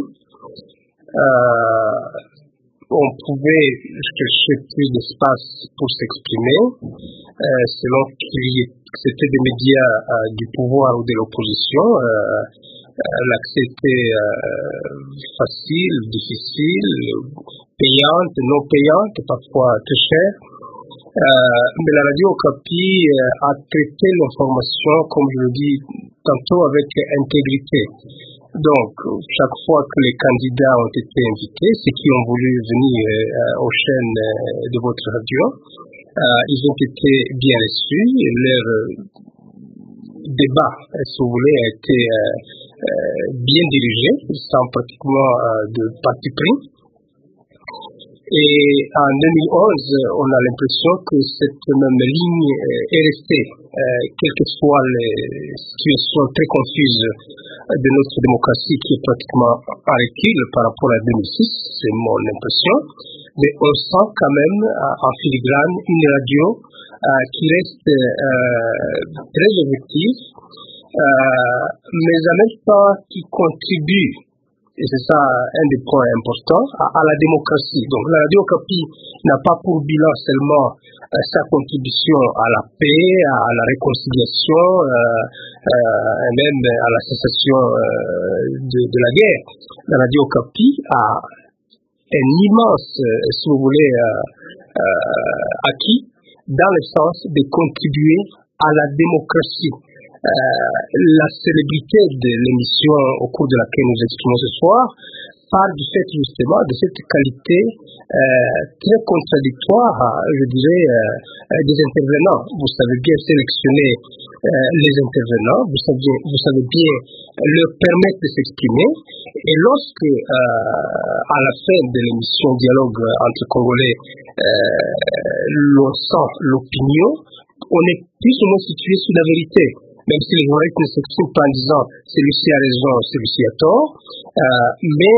On pouvait chercher plus d'espace pour s'exprimer, selon que c'était des médias du pouvoir ou de l'opposition. L'accès était facile, difficile, payante, non payante, parfois très cher. Mais la Radio Okapi a traité l'information, comme je le dis tantôt, avec intégrité. Donc, chaque fois que les candidats ont été invités, ceux qui ont voulu venir aux chaînes de votre radio, ils ont été bien reçus. Leur débat, si vous voulez, a été bien dirigé, sans pratiquement de parti pris. Et en 2011, on a l'impression que cette même ligne est restée, quelles que soient les situations très confuses de notre démocratie qui est pratiquement en recul par rapport à 2006, c'est mon impression. Mais on sent quand même en filigrane une radio qui reste très objective, mais en même temps qui contribue, et c'est ça un des points importants, à la démocratie. Donc la Radio Okapi n'a pas pour bilan seulement sa contribution à la paix, à la réconciliation, et même à la cessation de la guerre. La Radio Okapi a un immense, si vous voulez, acquis dans le sens de contribuer à la démocratie. La célébrité de l'émission au cours de laquelle nous exprimons ce soir part du fait justement de cette qualité très contradictoire, je dirais, des intervenants. Vous savez bien sélectionner les intervenants, vous savez bien leur permettre de s'exprimer, et lorsque à la fin de l'émission Dialogue entre Congolais, l'on sent l'opinion, on est plus ou moins situé sur la vérité. Même si les journalistes ne s'expriment pas en disant celui-ci a raison, celui-ci a tort, mais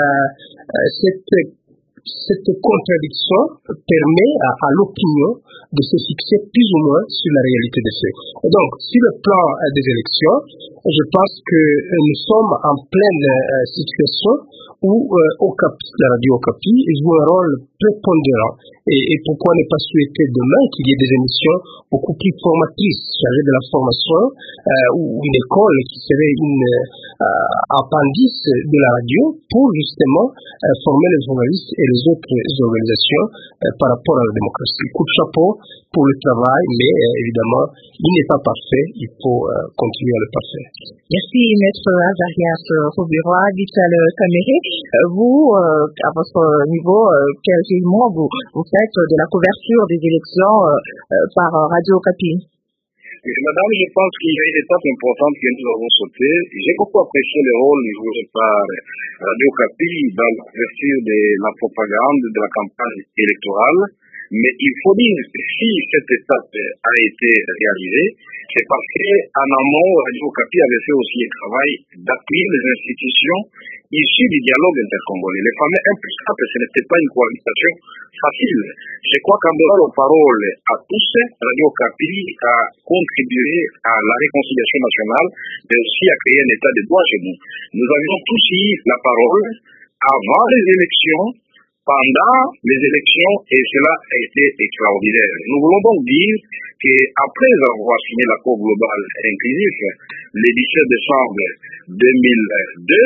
cette contradiction permet à l'opinion de se fixer plus ou moins sur la réalité des faits. Et donc, sur le plan des élections, je pense que nous sommes en pleine situation où la Radio Okapi joue un rôle prépondérant. Et pourquoi ne pas souhaiter demain qu'il y ait des émissions beaucoup plus formatrices, chargées de la formation, ou une école qui serait une appendice de la radio pour justement former les journalistes et les autres organisations par rapport à la démocratie. Coup de chapeau pour le travail, mais évidemment, il n'est pas parfait, il faut continuer à le parfaire. Merci, Maître Azarias Rouveroy, Vital Kamere. Vous, à votre niveau, quel jugement vous faites de la couverture des élections par Radio Okapi? Madame, je pense qu'il y a une étape importante que nous avons sautée. J'ai beaucoup apprécié le rôle joué par Radio Okapi dans la couverture de la propagande de la campagne électorale. Mais il faut dire que si cette étape a été réalisée, c'est parce qu'en amont, Radio Okapi avait fait aussi un travail d'appuyer les institutions issues du dialogue intercongolais. Les fameux 1+4, ce n'était pas une cohabitation facile. Je crois qu'en donnant la parole à tous, Radio Okapi a contribué à la réconciliation nationale, mais aussi à créer un état de droit chez nous. Nous avions tous eu la parole avant les élections, pendant les élections, et cela a été extraordinaire. Nous voulons donc dire qu'après avoir signé l'accord global inclusif le 17 décembre 2002,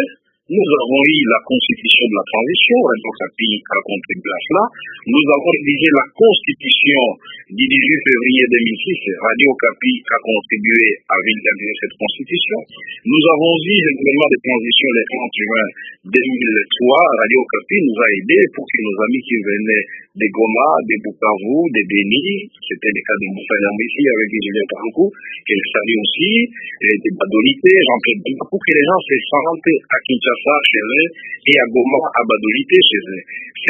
Nous avons eu la constitution de la transition, Radio Okapi a contribué à cela. Nous avons rédigé la constitution du 18 février 2006. Radio Okapi a contribué à vulgariser cette constitution. Nous avons eu le gouvernement de transition le 30 juin 2003. Radio Okapi nous a aidés pour que nos amis qui venaient de Goma, de Bukavu, de Beni, c'était le cas de Moussa ici avec Julien Paroukou, qu'elle salue aussi, de Badolité, Jean-Pierre, pour que les gens se sentent à Kinshasa chez eux et à Goma, à Badolité chez eux.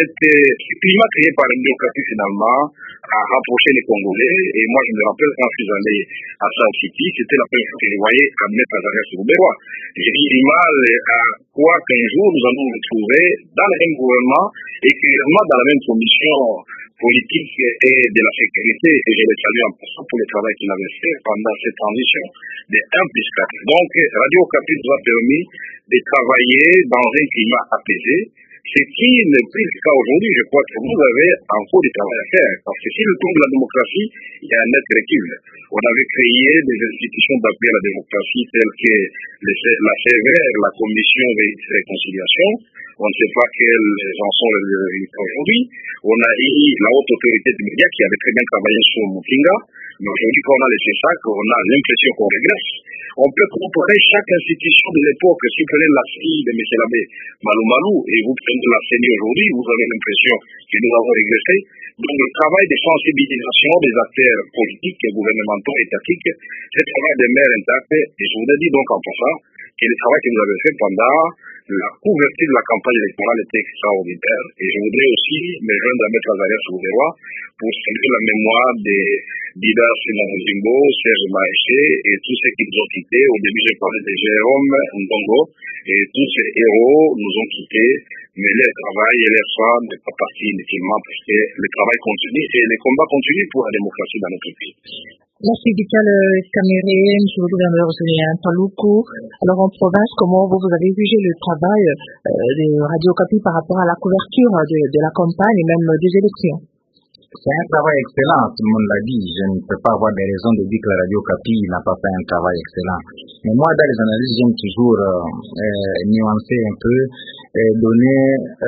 Ce climat créé par Radio Okapi finalement a rapproché les Congolais, et moi je me rappelle quand je suis allé à South City, c'était la première fois que je voyais Ahmed Azarias Rouberois. J'ai dit mal à quoi qu'un jour nous allons nous retrouver dans le même gouvernement et clairement dans la même commission politique et de la sécurité, et je les salue en passant pour le travail qu'il avait fait pendant cette transition de 1 plus 4. Donc Radio Okapi nous a permis de travailler dans un climat apaisé, ce qui n'est plus le cas aujourd'hui. Je crois que vous avez encore du travail à faire, parce que si le tour de la démocratie, il y a un net recul. On avait créé des institutions d'appui à la démocratie telles que la CVR, la Commission de réconciliation. On ne sait pas quels en sont les résultats aujourd'hui. On a eu la haute autorité des médias qui avait très bien travaillé sur Mutinga, mais aujourd'hui quand on a laissé ça, on a l'impression qu'on régresse. On peut comparer chaque institution de l'époque. Si vous prenez la CENI de M. l'abbé Malou et vous prenez la CENI aujourd'hui, vous avez l'impression que nous avons régressé. Donc le travail de sensibilisation des acteurs politiques, gouvernementaux, étatiques, c'est un travail de mer intact. Et je vous ai dit donc en passant que le travail que vous avez fait pendant la couverture de la campagne électorale était extraordinaire. Et je voudrais aussi me joindre à Maître Azarias Rouberois pour saluer la mémoire des Dida Simon-Zimbo, Serge Maïché et tous ceux qui nous ont quittés. Au début, j'ai parlé de Jérôme Ndongo et tous ces héros nous ont quittés. Mais leur travail et leur foi n'est pas parti inutilement parce que le travail continue et les combats continuent pour la démocratie dans notre pays. Merci Vital Kamere, monsieur le gouverneur Julien Paloukou. Alors en province, comment vous avez jugé le travail de Radio Okapi par rapport à la couverture de la campagne et même des élections? C'est un travail excellent, tout le monde l'a dit. Je ne peux pas avoir des raisons de dire que la Radio Okapi n'a pas fait un travail excellent. Mais moi, dans les analyses, j'aime toujours nuancer un peu et donner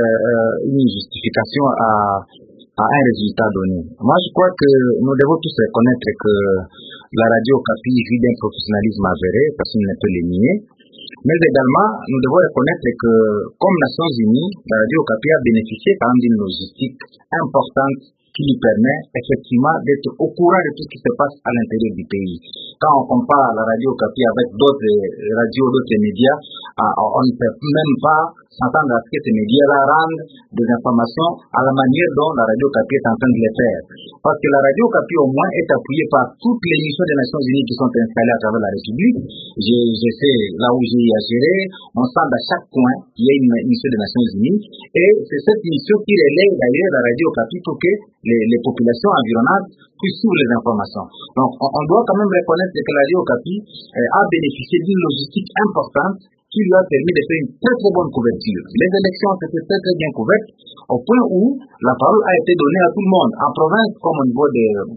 une justification à un résultat donné. Moi, je crois que nous devons tous reconnaître que la Radio Okapi vit d'un professionnalisme avéré, personne ne peut le nier. Mais également, nous devons reconnaître que, comme Nations Unies, la Radio Okapi a bénéficié quand même d'une logistique importante qui lui permet effectivement d'être au courant de tout ce qui se passe à l'intérieur du pays. Quand on compare la Radio Okapi avec d'autres radios, d'autres médias, on ne peut même pas s'entendre à ce que ces médias-là rendent des informations à la manière dont la Radio Okapi est en train de les faire. Parce que la Radio Okapi au moins est appuyée par toutes les missions des Nations Unies qui sont installées à travers la République. Je sais, là où j'ai à gérer, on sent à chaque coin qu'il y a une mission des Nations Unies. Et c'est cette mission qui relève d'ailleurs la Radio Okapi pour que les populations environnantes puissent suivre les informations. Donc on doit quand même reconnaître que la Radio Okapi a bénéficié d'une logistique importante qui lui a permis de faire une très très bonne couverture. Les élections ont été très très bien couvertes au point où la parole a été donnée à tout le monde. En province comme au niveau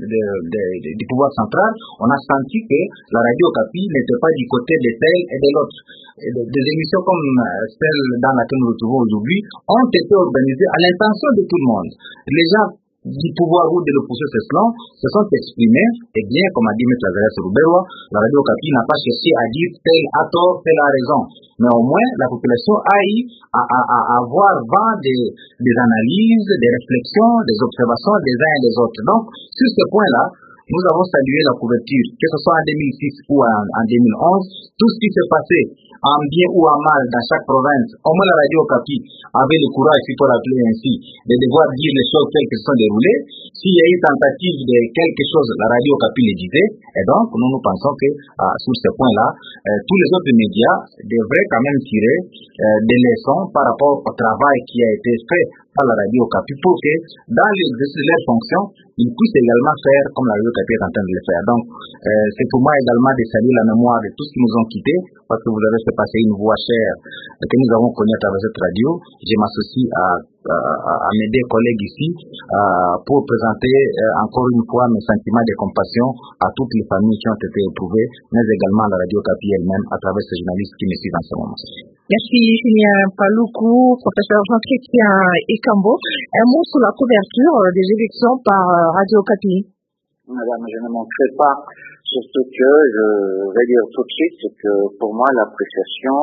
du pouvoir central, on a senti que la Radio Okapi n'était pas du côté de tel et de l'autre. Des émissions comme celle dans laquelle nous nous retrouvons aujourd'hui ont été organisées à l'intention de tout le monde. Les gens du pouvoir ou de l'opposition se sont exprimés, et bien, comme a dit M. Azarias Rouberois, la Radio Okapi n'a pas cherché à dire tel a tort, tel a raison. Mais au moins, la population a eu à avoir vent des analyses, des réflexions, des observations des uns et des autres. Donc, sur ce point-là, nous avons salué la couverture, que ce soit en 2006 ou en 2011, tout ce qui s'est passé en bien ou en mal dans chaque province. Au moins la Radio Okapi avait le courage, si on peut l'appeler ainsi, de devoir dire les choses telles qu'elles sont déroulées. S'il y a eu tentative de quelque chose, la Radio Okapi le disait. Et donc, nous pensons que sur ce point-là, tous les autres médias devraient quand même tirer des leçons par rapport au travail qui a été fait par la Radio Okapi pour que, dans l'exercice de leurs fonctions, ils puissent également faire comme la Radio Okapi est en train de le faire. Donc, c'est pour moi également de saluer la mémoire de tous qui nous ont quittés, parce que vous avez fait passer une voix chère que nous avons connue à travers cette radio. Je m'associe à à mes deux collègues ici pour présenter encore une fois mes sentiments de compassion à toutes les familles qui ont été éprouvées, mais également à la Radio Okapi elle-même à travers ces journalistes qui me suivent en ce moment. Merci Julien Paloukou, professeur Jean-Chrétien Ekambo. Un mot sur la couverture des élections par Radio Okapi. Madame, je ne manquerai pas, surtout que je vais dire tout de suite que pour moi l'appréciation,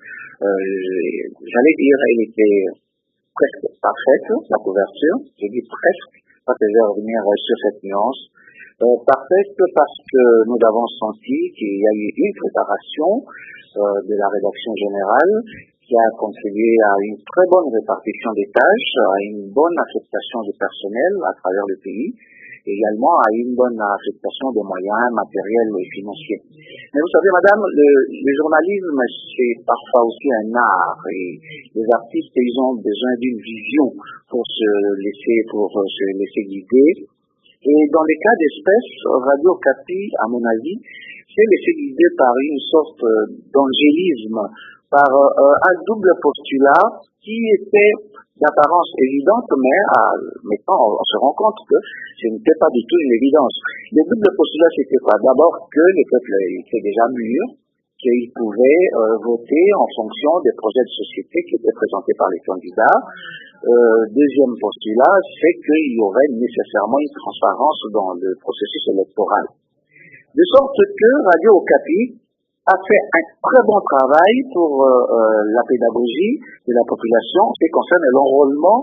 j'allais dire, elle était presque parfaite, la couverture. Je dis presque, parce que je vais revenir sur cette nuance. Parfaite parce que nous avons senti qu'il y a eu une préparation de la rédaction générale qui a contribué à une très bonne répartition des tâches, à une bonne affectation du personnel à travers le pays, également à une bonne affectation des moyens matériels et financiers. Mais vous savez, madame, le journalisme, c'est parfois aussi un art, et les artistes, ils ont besoin d'une vision pour se laisser guider. Et dans les cas d'espèce, Radio Okapi, à mon avis, s'est laissé guider par une sorte d'angélisme, par un double postulat qui était d'apparence évidente, mais maintenant on se rend compte que ce n'était pas du tout une évidence. Le double postulat, c'était quoi? D'abord que le peuple était déjà mûr, qu'il pouvait voter en fonction des projets de société qui étaient présentés par les candidats. Deuxième postulat, c'est qu'il y aurait nécessairement une transparence dans le processus électoral. De sorte que Radio Okapi a fait un très bon travail pour la pédagogie de la population en ce qui concerne l'enrôlement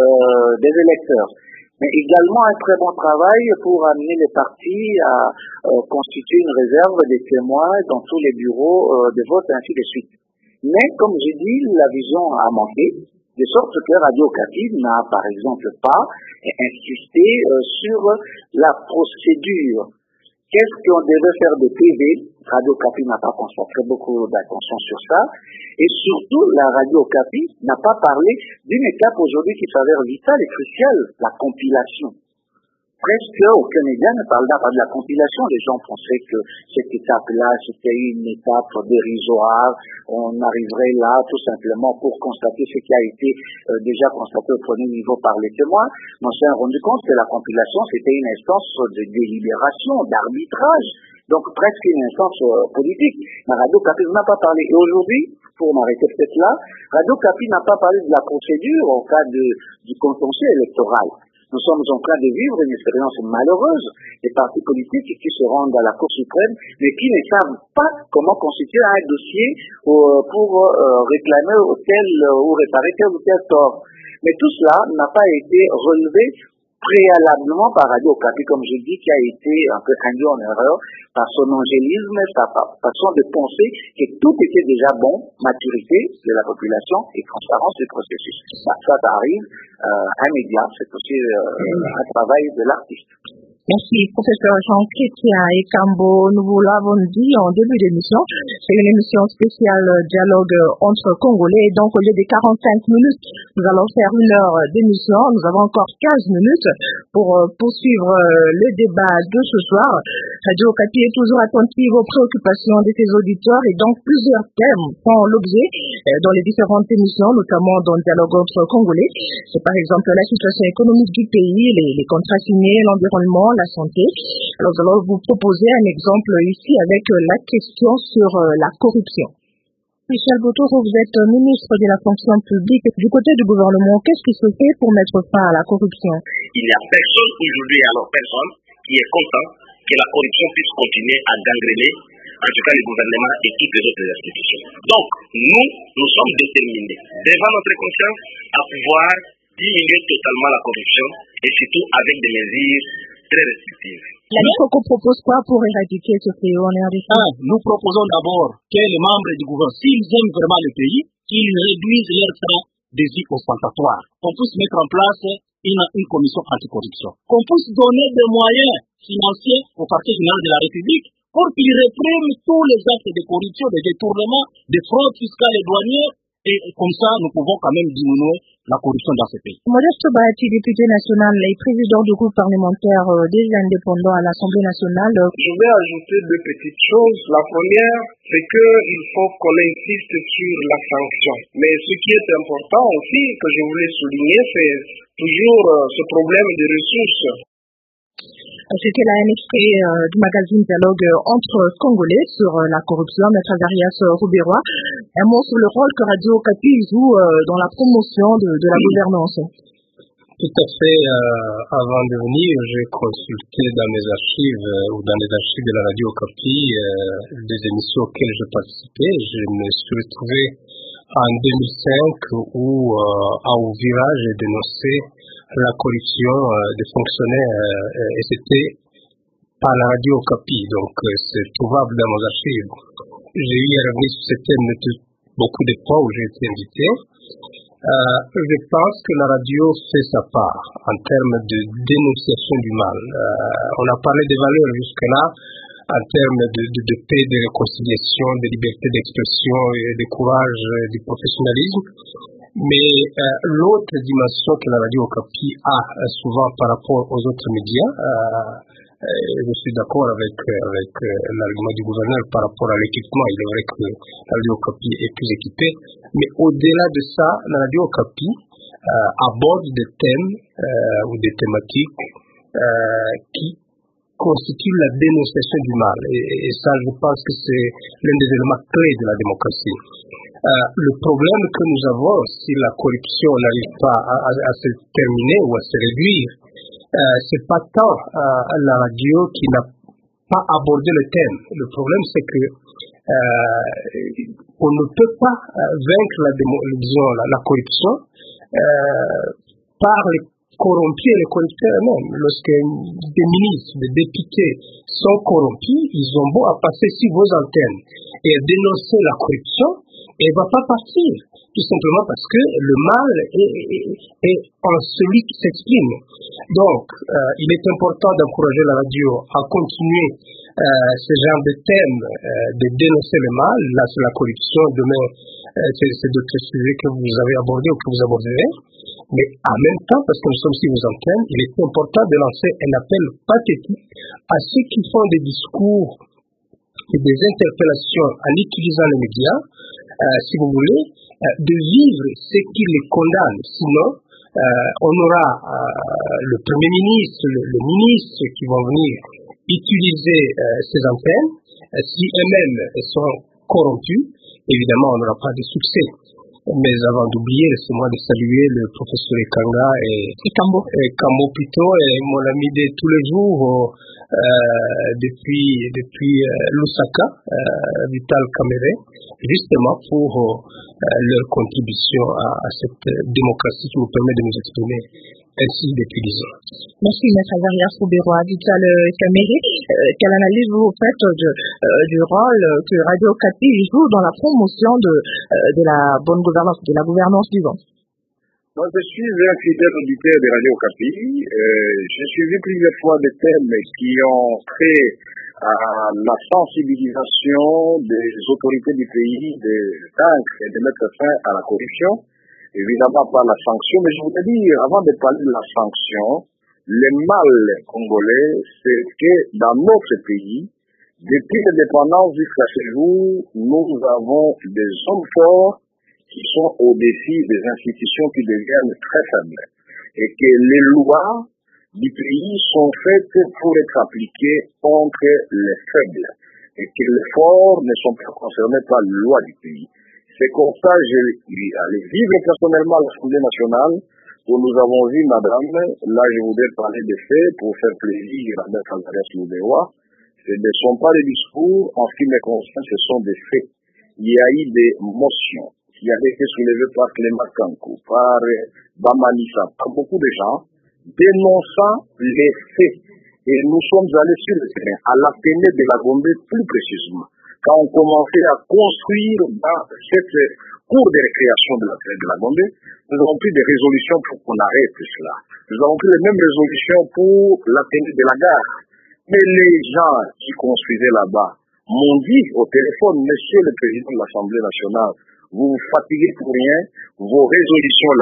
des électeurs. Mais également un très bon travail pour amener les partis à constituer une réserve des témoins dans tous les bureaux de vote et ainsi de suite. Mais comme j'ai dit, la vision a manqué, de sorte que Radio Okapi n'a par exemple pas insisté sur la procédure. Qu'est-ce qu'on devait faire de PV? Radio Okapi n'a pas consacré beaucoup d'attention sur ça. Et surtout, la Radio Okapi n'a pas parlé d'une étape aujourd'hui qui s'avère vitale et cruciale, la compilation. Presque aucun média ne parle pas de la compilation. Les gens pensaient que cette étape-là, c'était une étape dérisoire. On arriverait là tout simplement pour constater ce qui a été déjà constaté au premier niveau par les témoins. Mais on s'est rendu compte que la compilation, c'était une instance de délibération, d'arbitrage. Donc presque une instance politique. La Radio Okapi n'a pas parlé. Et aujourd'hui, pour m'arrêter peut-être là, Radio Okapi n'a pas parlé de la procédure en cas du contentieux électoral. Nous sommes en train de vivre une expérience malheureuse des partis politiques qui se rendent à la Cour suprême, mais qui ne savent pas comment constituer un dossier pour réclamer tel ou réparer tel ou tel tort. Mais tout cela n'a pas été relevé préalablement par Radio Okapi, comme je dis, qui a été un peu induit en erreur par son angélisme, sa façon de penser que tout était déjà bon, maturité de la population et transparence du processus. Ça arrive, un média, c'est aussi un travail de l'artiste. Merci, professeur Jean-Chrétien Ekambo. Nous vous l'avons dit en début d'émission, c'est une émission spéciale dialogue entre Congolais. Donc, au lieu des 45 minutes, nous allons faire 1 heure d'émission. Nous avons encore 15 minutes pour poursuivre le débat de ce soir. Radio Okapi est toujours attentive aux préoccupations de ses auditeurs et donc plusieurs thèmes font l'objet dans les différentes émissions, notamment dans le dialogue entre Congolais. C'est par exemple la situation économique du pays, les contrats signés, l'environnement, la santé. Alors, nous allons vous proposer un exemple ici avec la question sur la corruption. Michel Botoro, vous êtes ministre de la fonction publique. Du côté du gouvernement, qu'est-ce qui se fait pour mettre fin à la corruption? Il n'y a personne aujourd'hui, alors personne, qui est content que la corruption puisse continuer à gangréner, en tout cas le gouvernement et toutes les autres institutions. Donc, nous sommes déterminés, devant notre conscience, à pouvoir diminuer totalement la corruption et surtout avec des mesures très restrictives. La LICOCO propose quoi pour éradiquer ce fléau en RDC? Nous proposons d'abord que les membres du gouvernement, s'ils aiment vraiment le pays, qu'ils réduisent leurs frais des ostentatoires. Qu'on puisse mettre en place une commission anticorruption. Qu'on puisse donner des moyens financiers au parquet général de la République pour qu'il réprime tous les actes de corruption, de détournement, de fraude fiscale et douanière. Et comme ça, nous pouvons quand même diminuer la corruption dans ce pays. Modeste Bahati, député national et président du groupe parlementaire des indépendants à l'Assemblée nationale. Je vais ajouter deux petites choses. La première, c'est qu'il faut qu'on insiste sur la sanction. Mais ce qui est important aussi, que je voulais souligner, c'est toujours ce problème de ressources. C'était là un extrait du magazine Dialogue entre Congolais sur la corruption. Maître Azarias Rouberois, un mot sur le rôle que Radio Okapi joue dans la promotion de la gouvernance. Tout à fait. Avant de venir, j'ai consulté dans mes archives ou dans les archives de la Radio Okapi des émissions auxquelles je participais. Je me suis retrouvé en 2005 où à Ouvira, j'ai dénoncé la corruption des fonctionnaires et c'était par la Radio Okapi, donc c'est trouvable dans nos archives. J'ai eu à revenir sur ce thème de beaucoup de fois où j'ai été invité. Je pense que la radio fait sa part en termes de dénonciation du mal. On a parlé des valeurs jusque-là en termes de paix, de réconciliation, de liberté d'expression, de courage, du professionnalisme. Mais l'autre dimension que la Radio Okapi a souvent par rapport aux autres médias, je suis d'accord avec l'argument du gouverneur par rapport à l'équipement. Il est vrai que la Radio Okapi est plus équipée, mais au-delà de ça, la Radio Okapi aborde des thèmes ou des thématiques qui constituent la dénonciation du mal. Et ça, je pense que c'est l'un des éléments clés de la démocratie. Le problème que nous avons, si la corruption n'arrive pas à se terminer ou à se réduire, c'est pas tant la radio qui n'a pas abordé le thème. Le problème, c'est que on ne peut pas vaincre la corruption par les corrompus et les corrupteurs eux-mêmes. Lorsque des ministres, des députés sont corrompus, ils ont beau à passer sur vos antennes et à dénoncer la corruption, et ne va pas partir, tout simplement parce que le mal est en celui qui s'exprime. Donc, il est important d'encourager la radio à continuer ce genre de thème, de dénoncer le mal. Là, c'est la corruption. Demain, c'est d'autres sujets que vous avez abordés ou que vous aborderez. Mais en même temps, parce que nous sommes sur vos antennes, il est important de lancer un appel pathétique à ceux qui font des discours et des interpellations en utilisant les médias, si vous voulez, de vivre ce qui les condamne. Sinon, on aura le Premier ministre, le ministre qui vont venir utiliser ces antennes. Si eux-mêmes sont corrompus, évidemment, on n'aura pas de succès. Mais avant d'oublier, laissez-moi de saluer le professeur Ekanga et Kambo plutôt, et mon ami de tous les jours depuis Lusaka, Vital Kamere, justement pour leur contribution à cette démocratie qui nous permet de nous exprimer ainsi depuis 10 ans. Merci, Maître Azarias Rouberois. Vital Kamere, quelle analyse vous faites du rôle que Radio Okapi joue dans la promotion de la bonne gouvernance, de la gouvernance du vent? Moi, je suis un fidèle auditeur de Radio Okapi. J'ai suivi plusieurs fois des thèmes qui ont trait à la sensibilisation des autorités du pays de vaincre et de mettre fin à la corruption. Évidemment pas la sanction, mais je voudrais dire, avant de parler de la sanction, le mal congolais, c'est que dans notre pays, depuis l'indépendance jusqu'à ce jour, nous avons des hommes forts qui sont au-dessus des institutions qui deviennent très faibles. Et que les lois du pays sont faites pour être appliquées contre les faibles. Et que les forts ne sont pas concernés par les lois du pays. C'est comme ça que je vais aller vivre personnellement à l'Assemblée nationale, où nous avons vu, madame, là je voudrais parler des faits pour faire plaisir à Maître Azarias Rouberois. Ce ne sont pas des discours, en ce qui me concerne, ce sont des faits. Il y a eu des motions qui avaient été soulevées par Clément Kankou, par Bamanissa, par beaucoup de gens, dénonçant les faits. Et nous sommes allés sur le terrain, à l'Athénée de la Gombe plus précisément. Quand on commençait à construire dans cette cour de récréation de la Gombe, nous avons pris des résolutions pour qu'on arrête cela. Nous avons pris les mêmes résolutions pour l'Athénée de la gare. Mais les gens qui construisaient là-bas m'ont dit au téléphone, Monsieur le Président de l'Assemblée nationale, vous vous fatiguez pour rien, vos résolutions là,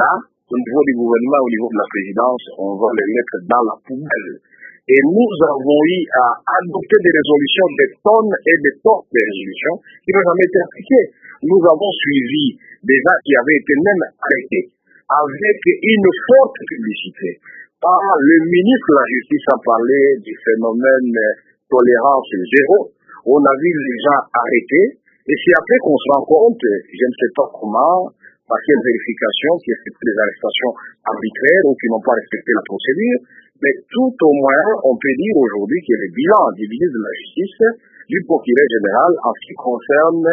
au niveau du gouvernement, au niveau de la présidence, on va les mettre dans la poubelle. Et nous avons eu à adopter des résolutions, des tonnes et des tonnes de résolutions qui n'ont jamais été appliquées. Nous avons suivi des gens qui avaient été même arrêtés avec une forte publicité. Le ministre de la Justice a parlé du phénomène tolérance zéro. On a vu les gens arrêtés. Et c'est après qu'on se rend compte, je ne sais pas comment, par quelle vérification, qui effectuent des arrestations arbitraires ou qui n'ont pas respecté la procédure. Mais tout au moins, on peut dire aujourd'hui que le bilan du ministre de la Justice, du procureur général, en ce qui concerne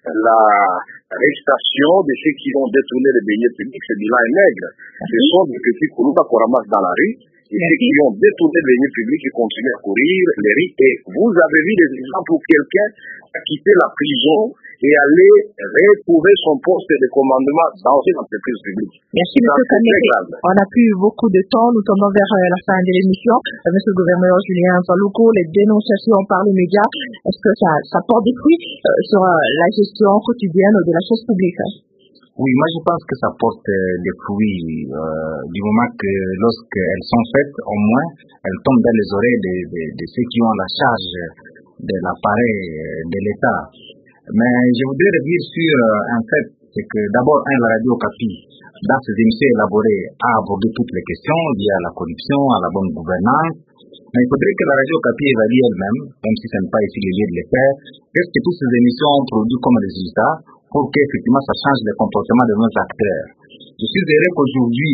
l'arrestation de ceux qui ont détourné les beignets publics, ce bilan est maigre. Ce sont des petits coulouba qu'on ramasse dans la rue, et ceux qui ont détourné les beignets publics qui continuent à courir les rues. Et vous avez vu des exemples où quelqu'un a quitté la prison et aller retrouver son poste de commandement dans une entreprise publique. Merci, M. Kaneke. On n'a plus beaucoup de temps. Nous tombons vers la fin de l'émission. Monsieur le gouverneur Julien Paluku, les dénonciations par les médias, est-ce que ça porte des fruits sur la gestion quotidienne de la chose publique? Oui, moi je pense que ça porte des fruits du moment que lorsqu'elles sont faites, au moins, elles tombent dans les oreilles de ceux qui ont la charge de l'appareil de l'État. Mais je voudrais revenir sur un fait, c'est que d'abord, la Radio Okapi, dans ses émissions élaborées, a abordé toutes les questions liées à la corruption, à la bonne gouvernance. Mais il faudrait que la Radio Okapi évalue elle-même, même si ce n'est pas ici le lieu de le faire, qu'est-ce que toutes ces émissions ont produit comme résultat pour qu'effectivement ça change le comportement de nos acteurs. Je suis heureux qu'aujourd'hui,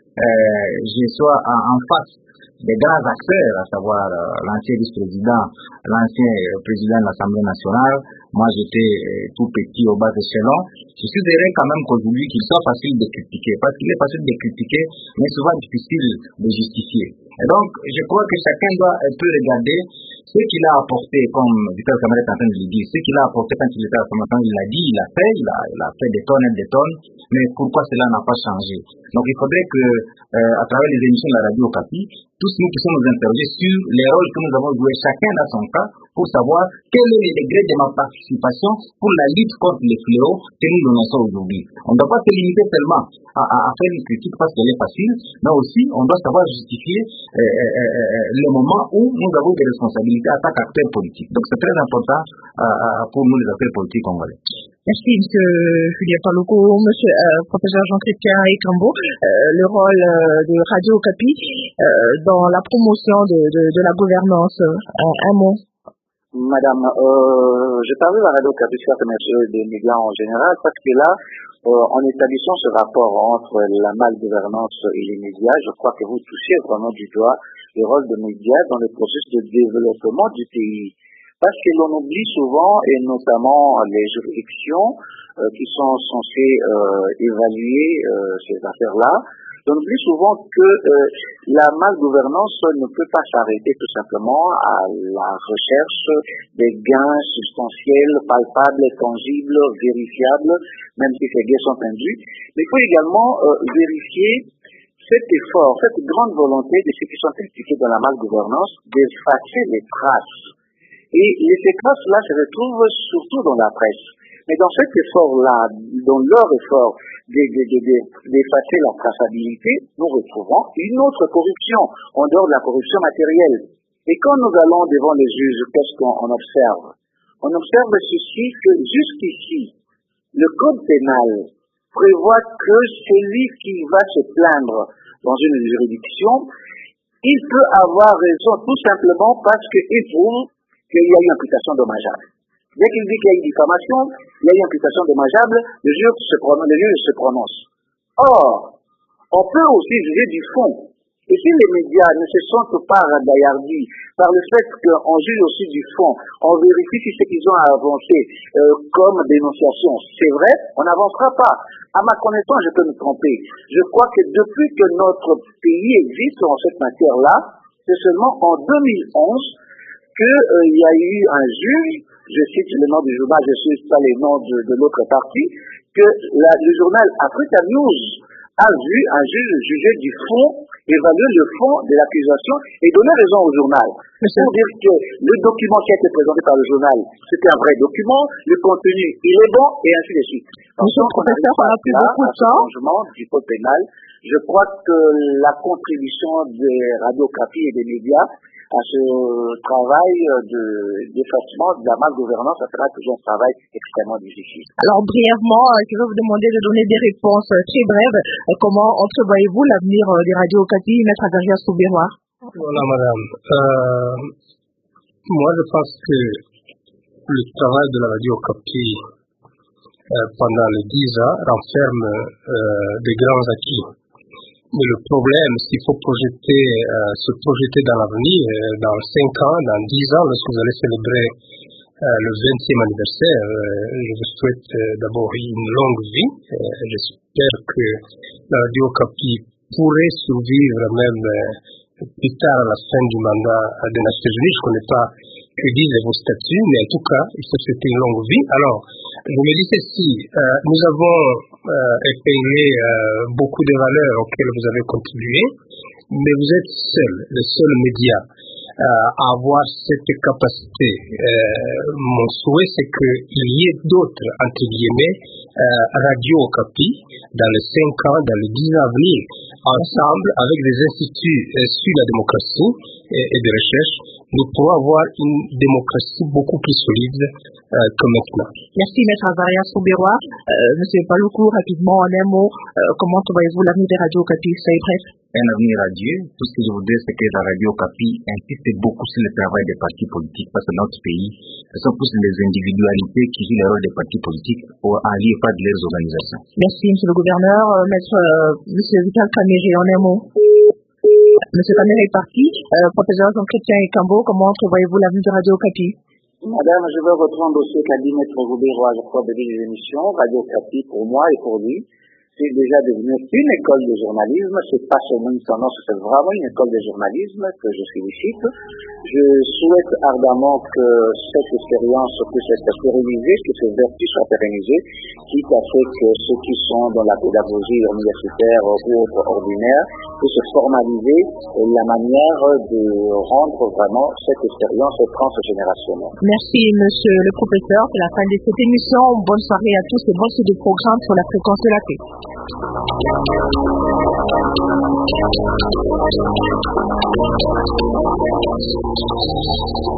je sois en face des grands acteurs, à savoir l'ancien vice-président, l'ancien président de l'Assemblée nationale. Moi, j'étais tout petit au bas échelon. Je suis heureux quand même qu'aujourd'hui qu'il soit facile de critiquer, parce qu'il est facile de critiquer, mais souvent difficile de justifier. Et donc, je crois que chacun doit un peu regarder ce qu'il a apporté, comme Victor Kamara est en train de le dire, ce qu'il a apporté quand il était à l'Assemblée nationale, il a dit, il a fait des tonnes et des tonnes, mais pourquoi cela n'a pas changé? Donc, il faudrait que, à travers les émissions de la Radio Okapi, tous nous puissions nous interroger sur les rôles que nous avons joués chacun dans son cas pour savoir quel est le degré de ma participation pour la lutte contre les fléaux que nous dénonçons aujourd'hui. On ne doit pas se limiter seulement à faire une critique parce qu'elle est facile, mais aussi on doit savoir justifier le moment où nous avons des responsabilités en tant qu'acteurs politiques. Donc c'est très important pour nous les acteurs politiques congolais. Merci, M. Julien Paluku. Monsieur professeur Jean-Chrétien Ekambo, le rôle de Radio Okapi dans la promotion de la gouvernance. Un mot. Madame, je parlais de la Radio Okapi, des médias en général, parce que là, en établissant ce rapport entre la malgouvernance et les médias, je crois que vous touchez vraiment du doigt le rôle des médias dans le processus de développement du pays. Parce que l'on oublie souvent, et notamment les juridictions qui sont censées évaluer ces affaires-là, on oublie souvent que la malgouvernance ne peut pas s'arrêter tout simplement à la recherche des gains substantiels, palpables, tangibles, vérifiables, même si ces gains sont induits. Mais il faut également vérifier cet effort, cette grande volonté de ceux qui sont impliqués dans la malgouvernance d'effacer les traces. Et ces traces-là se retrouvent surtout dans la presse. Mais dans cet effort-là, dans leur effort d'effacer la traçabilité, nous retrouvons une autre corruption, en dehors de la corruption matérielle. Et quand nous allons devant les juges, qu'est-ce qu'on observe? On observe ceci, que jusqu'ici, le code pénal prévoit que celui qui va se plaindre dans une juridiction, il peut avoir raison tout simplement parce qu'il trouve qu'il y a une imputation dommageable. Dès qu'il dit qu'il y a une diffamation, il y a une imputation dommageable, le juge se prononce. Or, on peut aussi juger du fond. Et si les médias ne se sentent pas ragaillardis par le fait qu'on juge aussi du fond, on vérifie si ce qu'ils ont avancé comme dénonciation, c'est vrai, on n'avancera pas. À ma connaissance, je peux me tromper. Je crois que depuis que notre pays existe en cette matière-là, c'est seulement en 2011 qu'il y a eu un juge, je cite le nom du journal, je ne cite pas les noms de l'autre partie, que le journal Africa News a vu un juge juger du fond, évaluer le fond de l'accusation et donner raison au journal. Pour dire que le document qui a été présenté par le journal, c'était un vrai document, le contenu, il est bon, et ainsi de suite. Monsieur le professeur, on a plus beaucoup de temps. Changement du code pénal, je crois que la contribution des radiographies et des médias à ce travail d'effacement de la malgouvernance, ça sera toujours un travail extrêmement difficile. Alors brièvement, je vais vous demander de donner des réponses très brèves. Comment entrevoyez-vous l'avenir des radios Okapi, Maître Azarias Soubirwa? Voilà, madame. Moi, je pense que le travail de la radio Okapi pendant les 10 ans renferme des grands acquis. Mais le problème, s'il faut se projeter dans l'avenir, dans 5 ans, dans 10 ans, lorsque vous allez célébrer le 20e anniversaire, je vous souhaite d'abord une longue vie. J'espère que la radio Okapi pourrait survivre même plus tard à la fin du mandat des Nations Unies. Je ne connais pas que disent vos statuts, mais en tout cas, il faut souhaiter une longue vie. Alors, je me dis ceci, nous avons épinglé beaucoup de valeurs auxquelles vous avez contribué, mais vous êtes le seul média à avoir cette capacité. Mon souhait, c'est qu'il y ait d'autres, entre guillemets, Radio Okapi dans les 5 ans, dans les 10 ans à venir, ensemble avec des instituts sur la démocratie et de recherche. Nous pourrons avoir une démocratie beaucoup plus solide que maintenant. Merci, Maître Azarias Soubirwa. Monsieur Paloukou, rapidement, en un mot, comment voyez-vous l'avenir des radios Okapi? Soyez bref. Un avenir radieux. Tout ce que je voudrais, c'est que la radio Okapi insiste beaucoup sur le travail des partis politiques, parce que notre pays, ce sont plus les individualités qui jouent le rôle des partis politiques en lieu pas de leurs organisations. Merci, Monsieur le Gouverneur. Monsieur Vital Kaméré, en un mot. Monsieur Kaméré est parti. Professeur Jean-Chrétien Ekambo, comment entrevoyez-vous l'avenir de Radio Okapi? Madame, je vais reprendre aussi qu'a dit Maître Goubero à la fois de l'émission. Radio Okapi, pour moi et pour lui, c'est déjà devenu une école de journalisme. C'est pas seulement une tendance, c'est vraiment une école de journalisme que je félicite. Je souhaite ardemment que cette expérience puisse être pérennisée, que ces vertus soient pérennisées, quitte à ce que ceux qui sont dans la pédagogie universitaire ou autre ordinaire puissent formaliser la manière de rendre vraiment cette expérience transgénérationnelle. Merci, monsieur le professeur. C'est la fin de cette émission. Bonne soirée à tous et bonne suite de programme sur la fréquence de la paix. Thank you.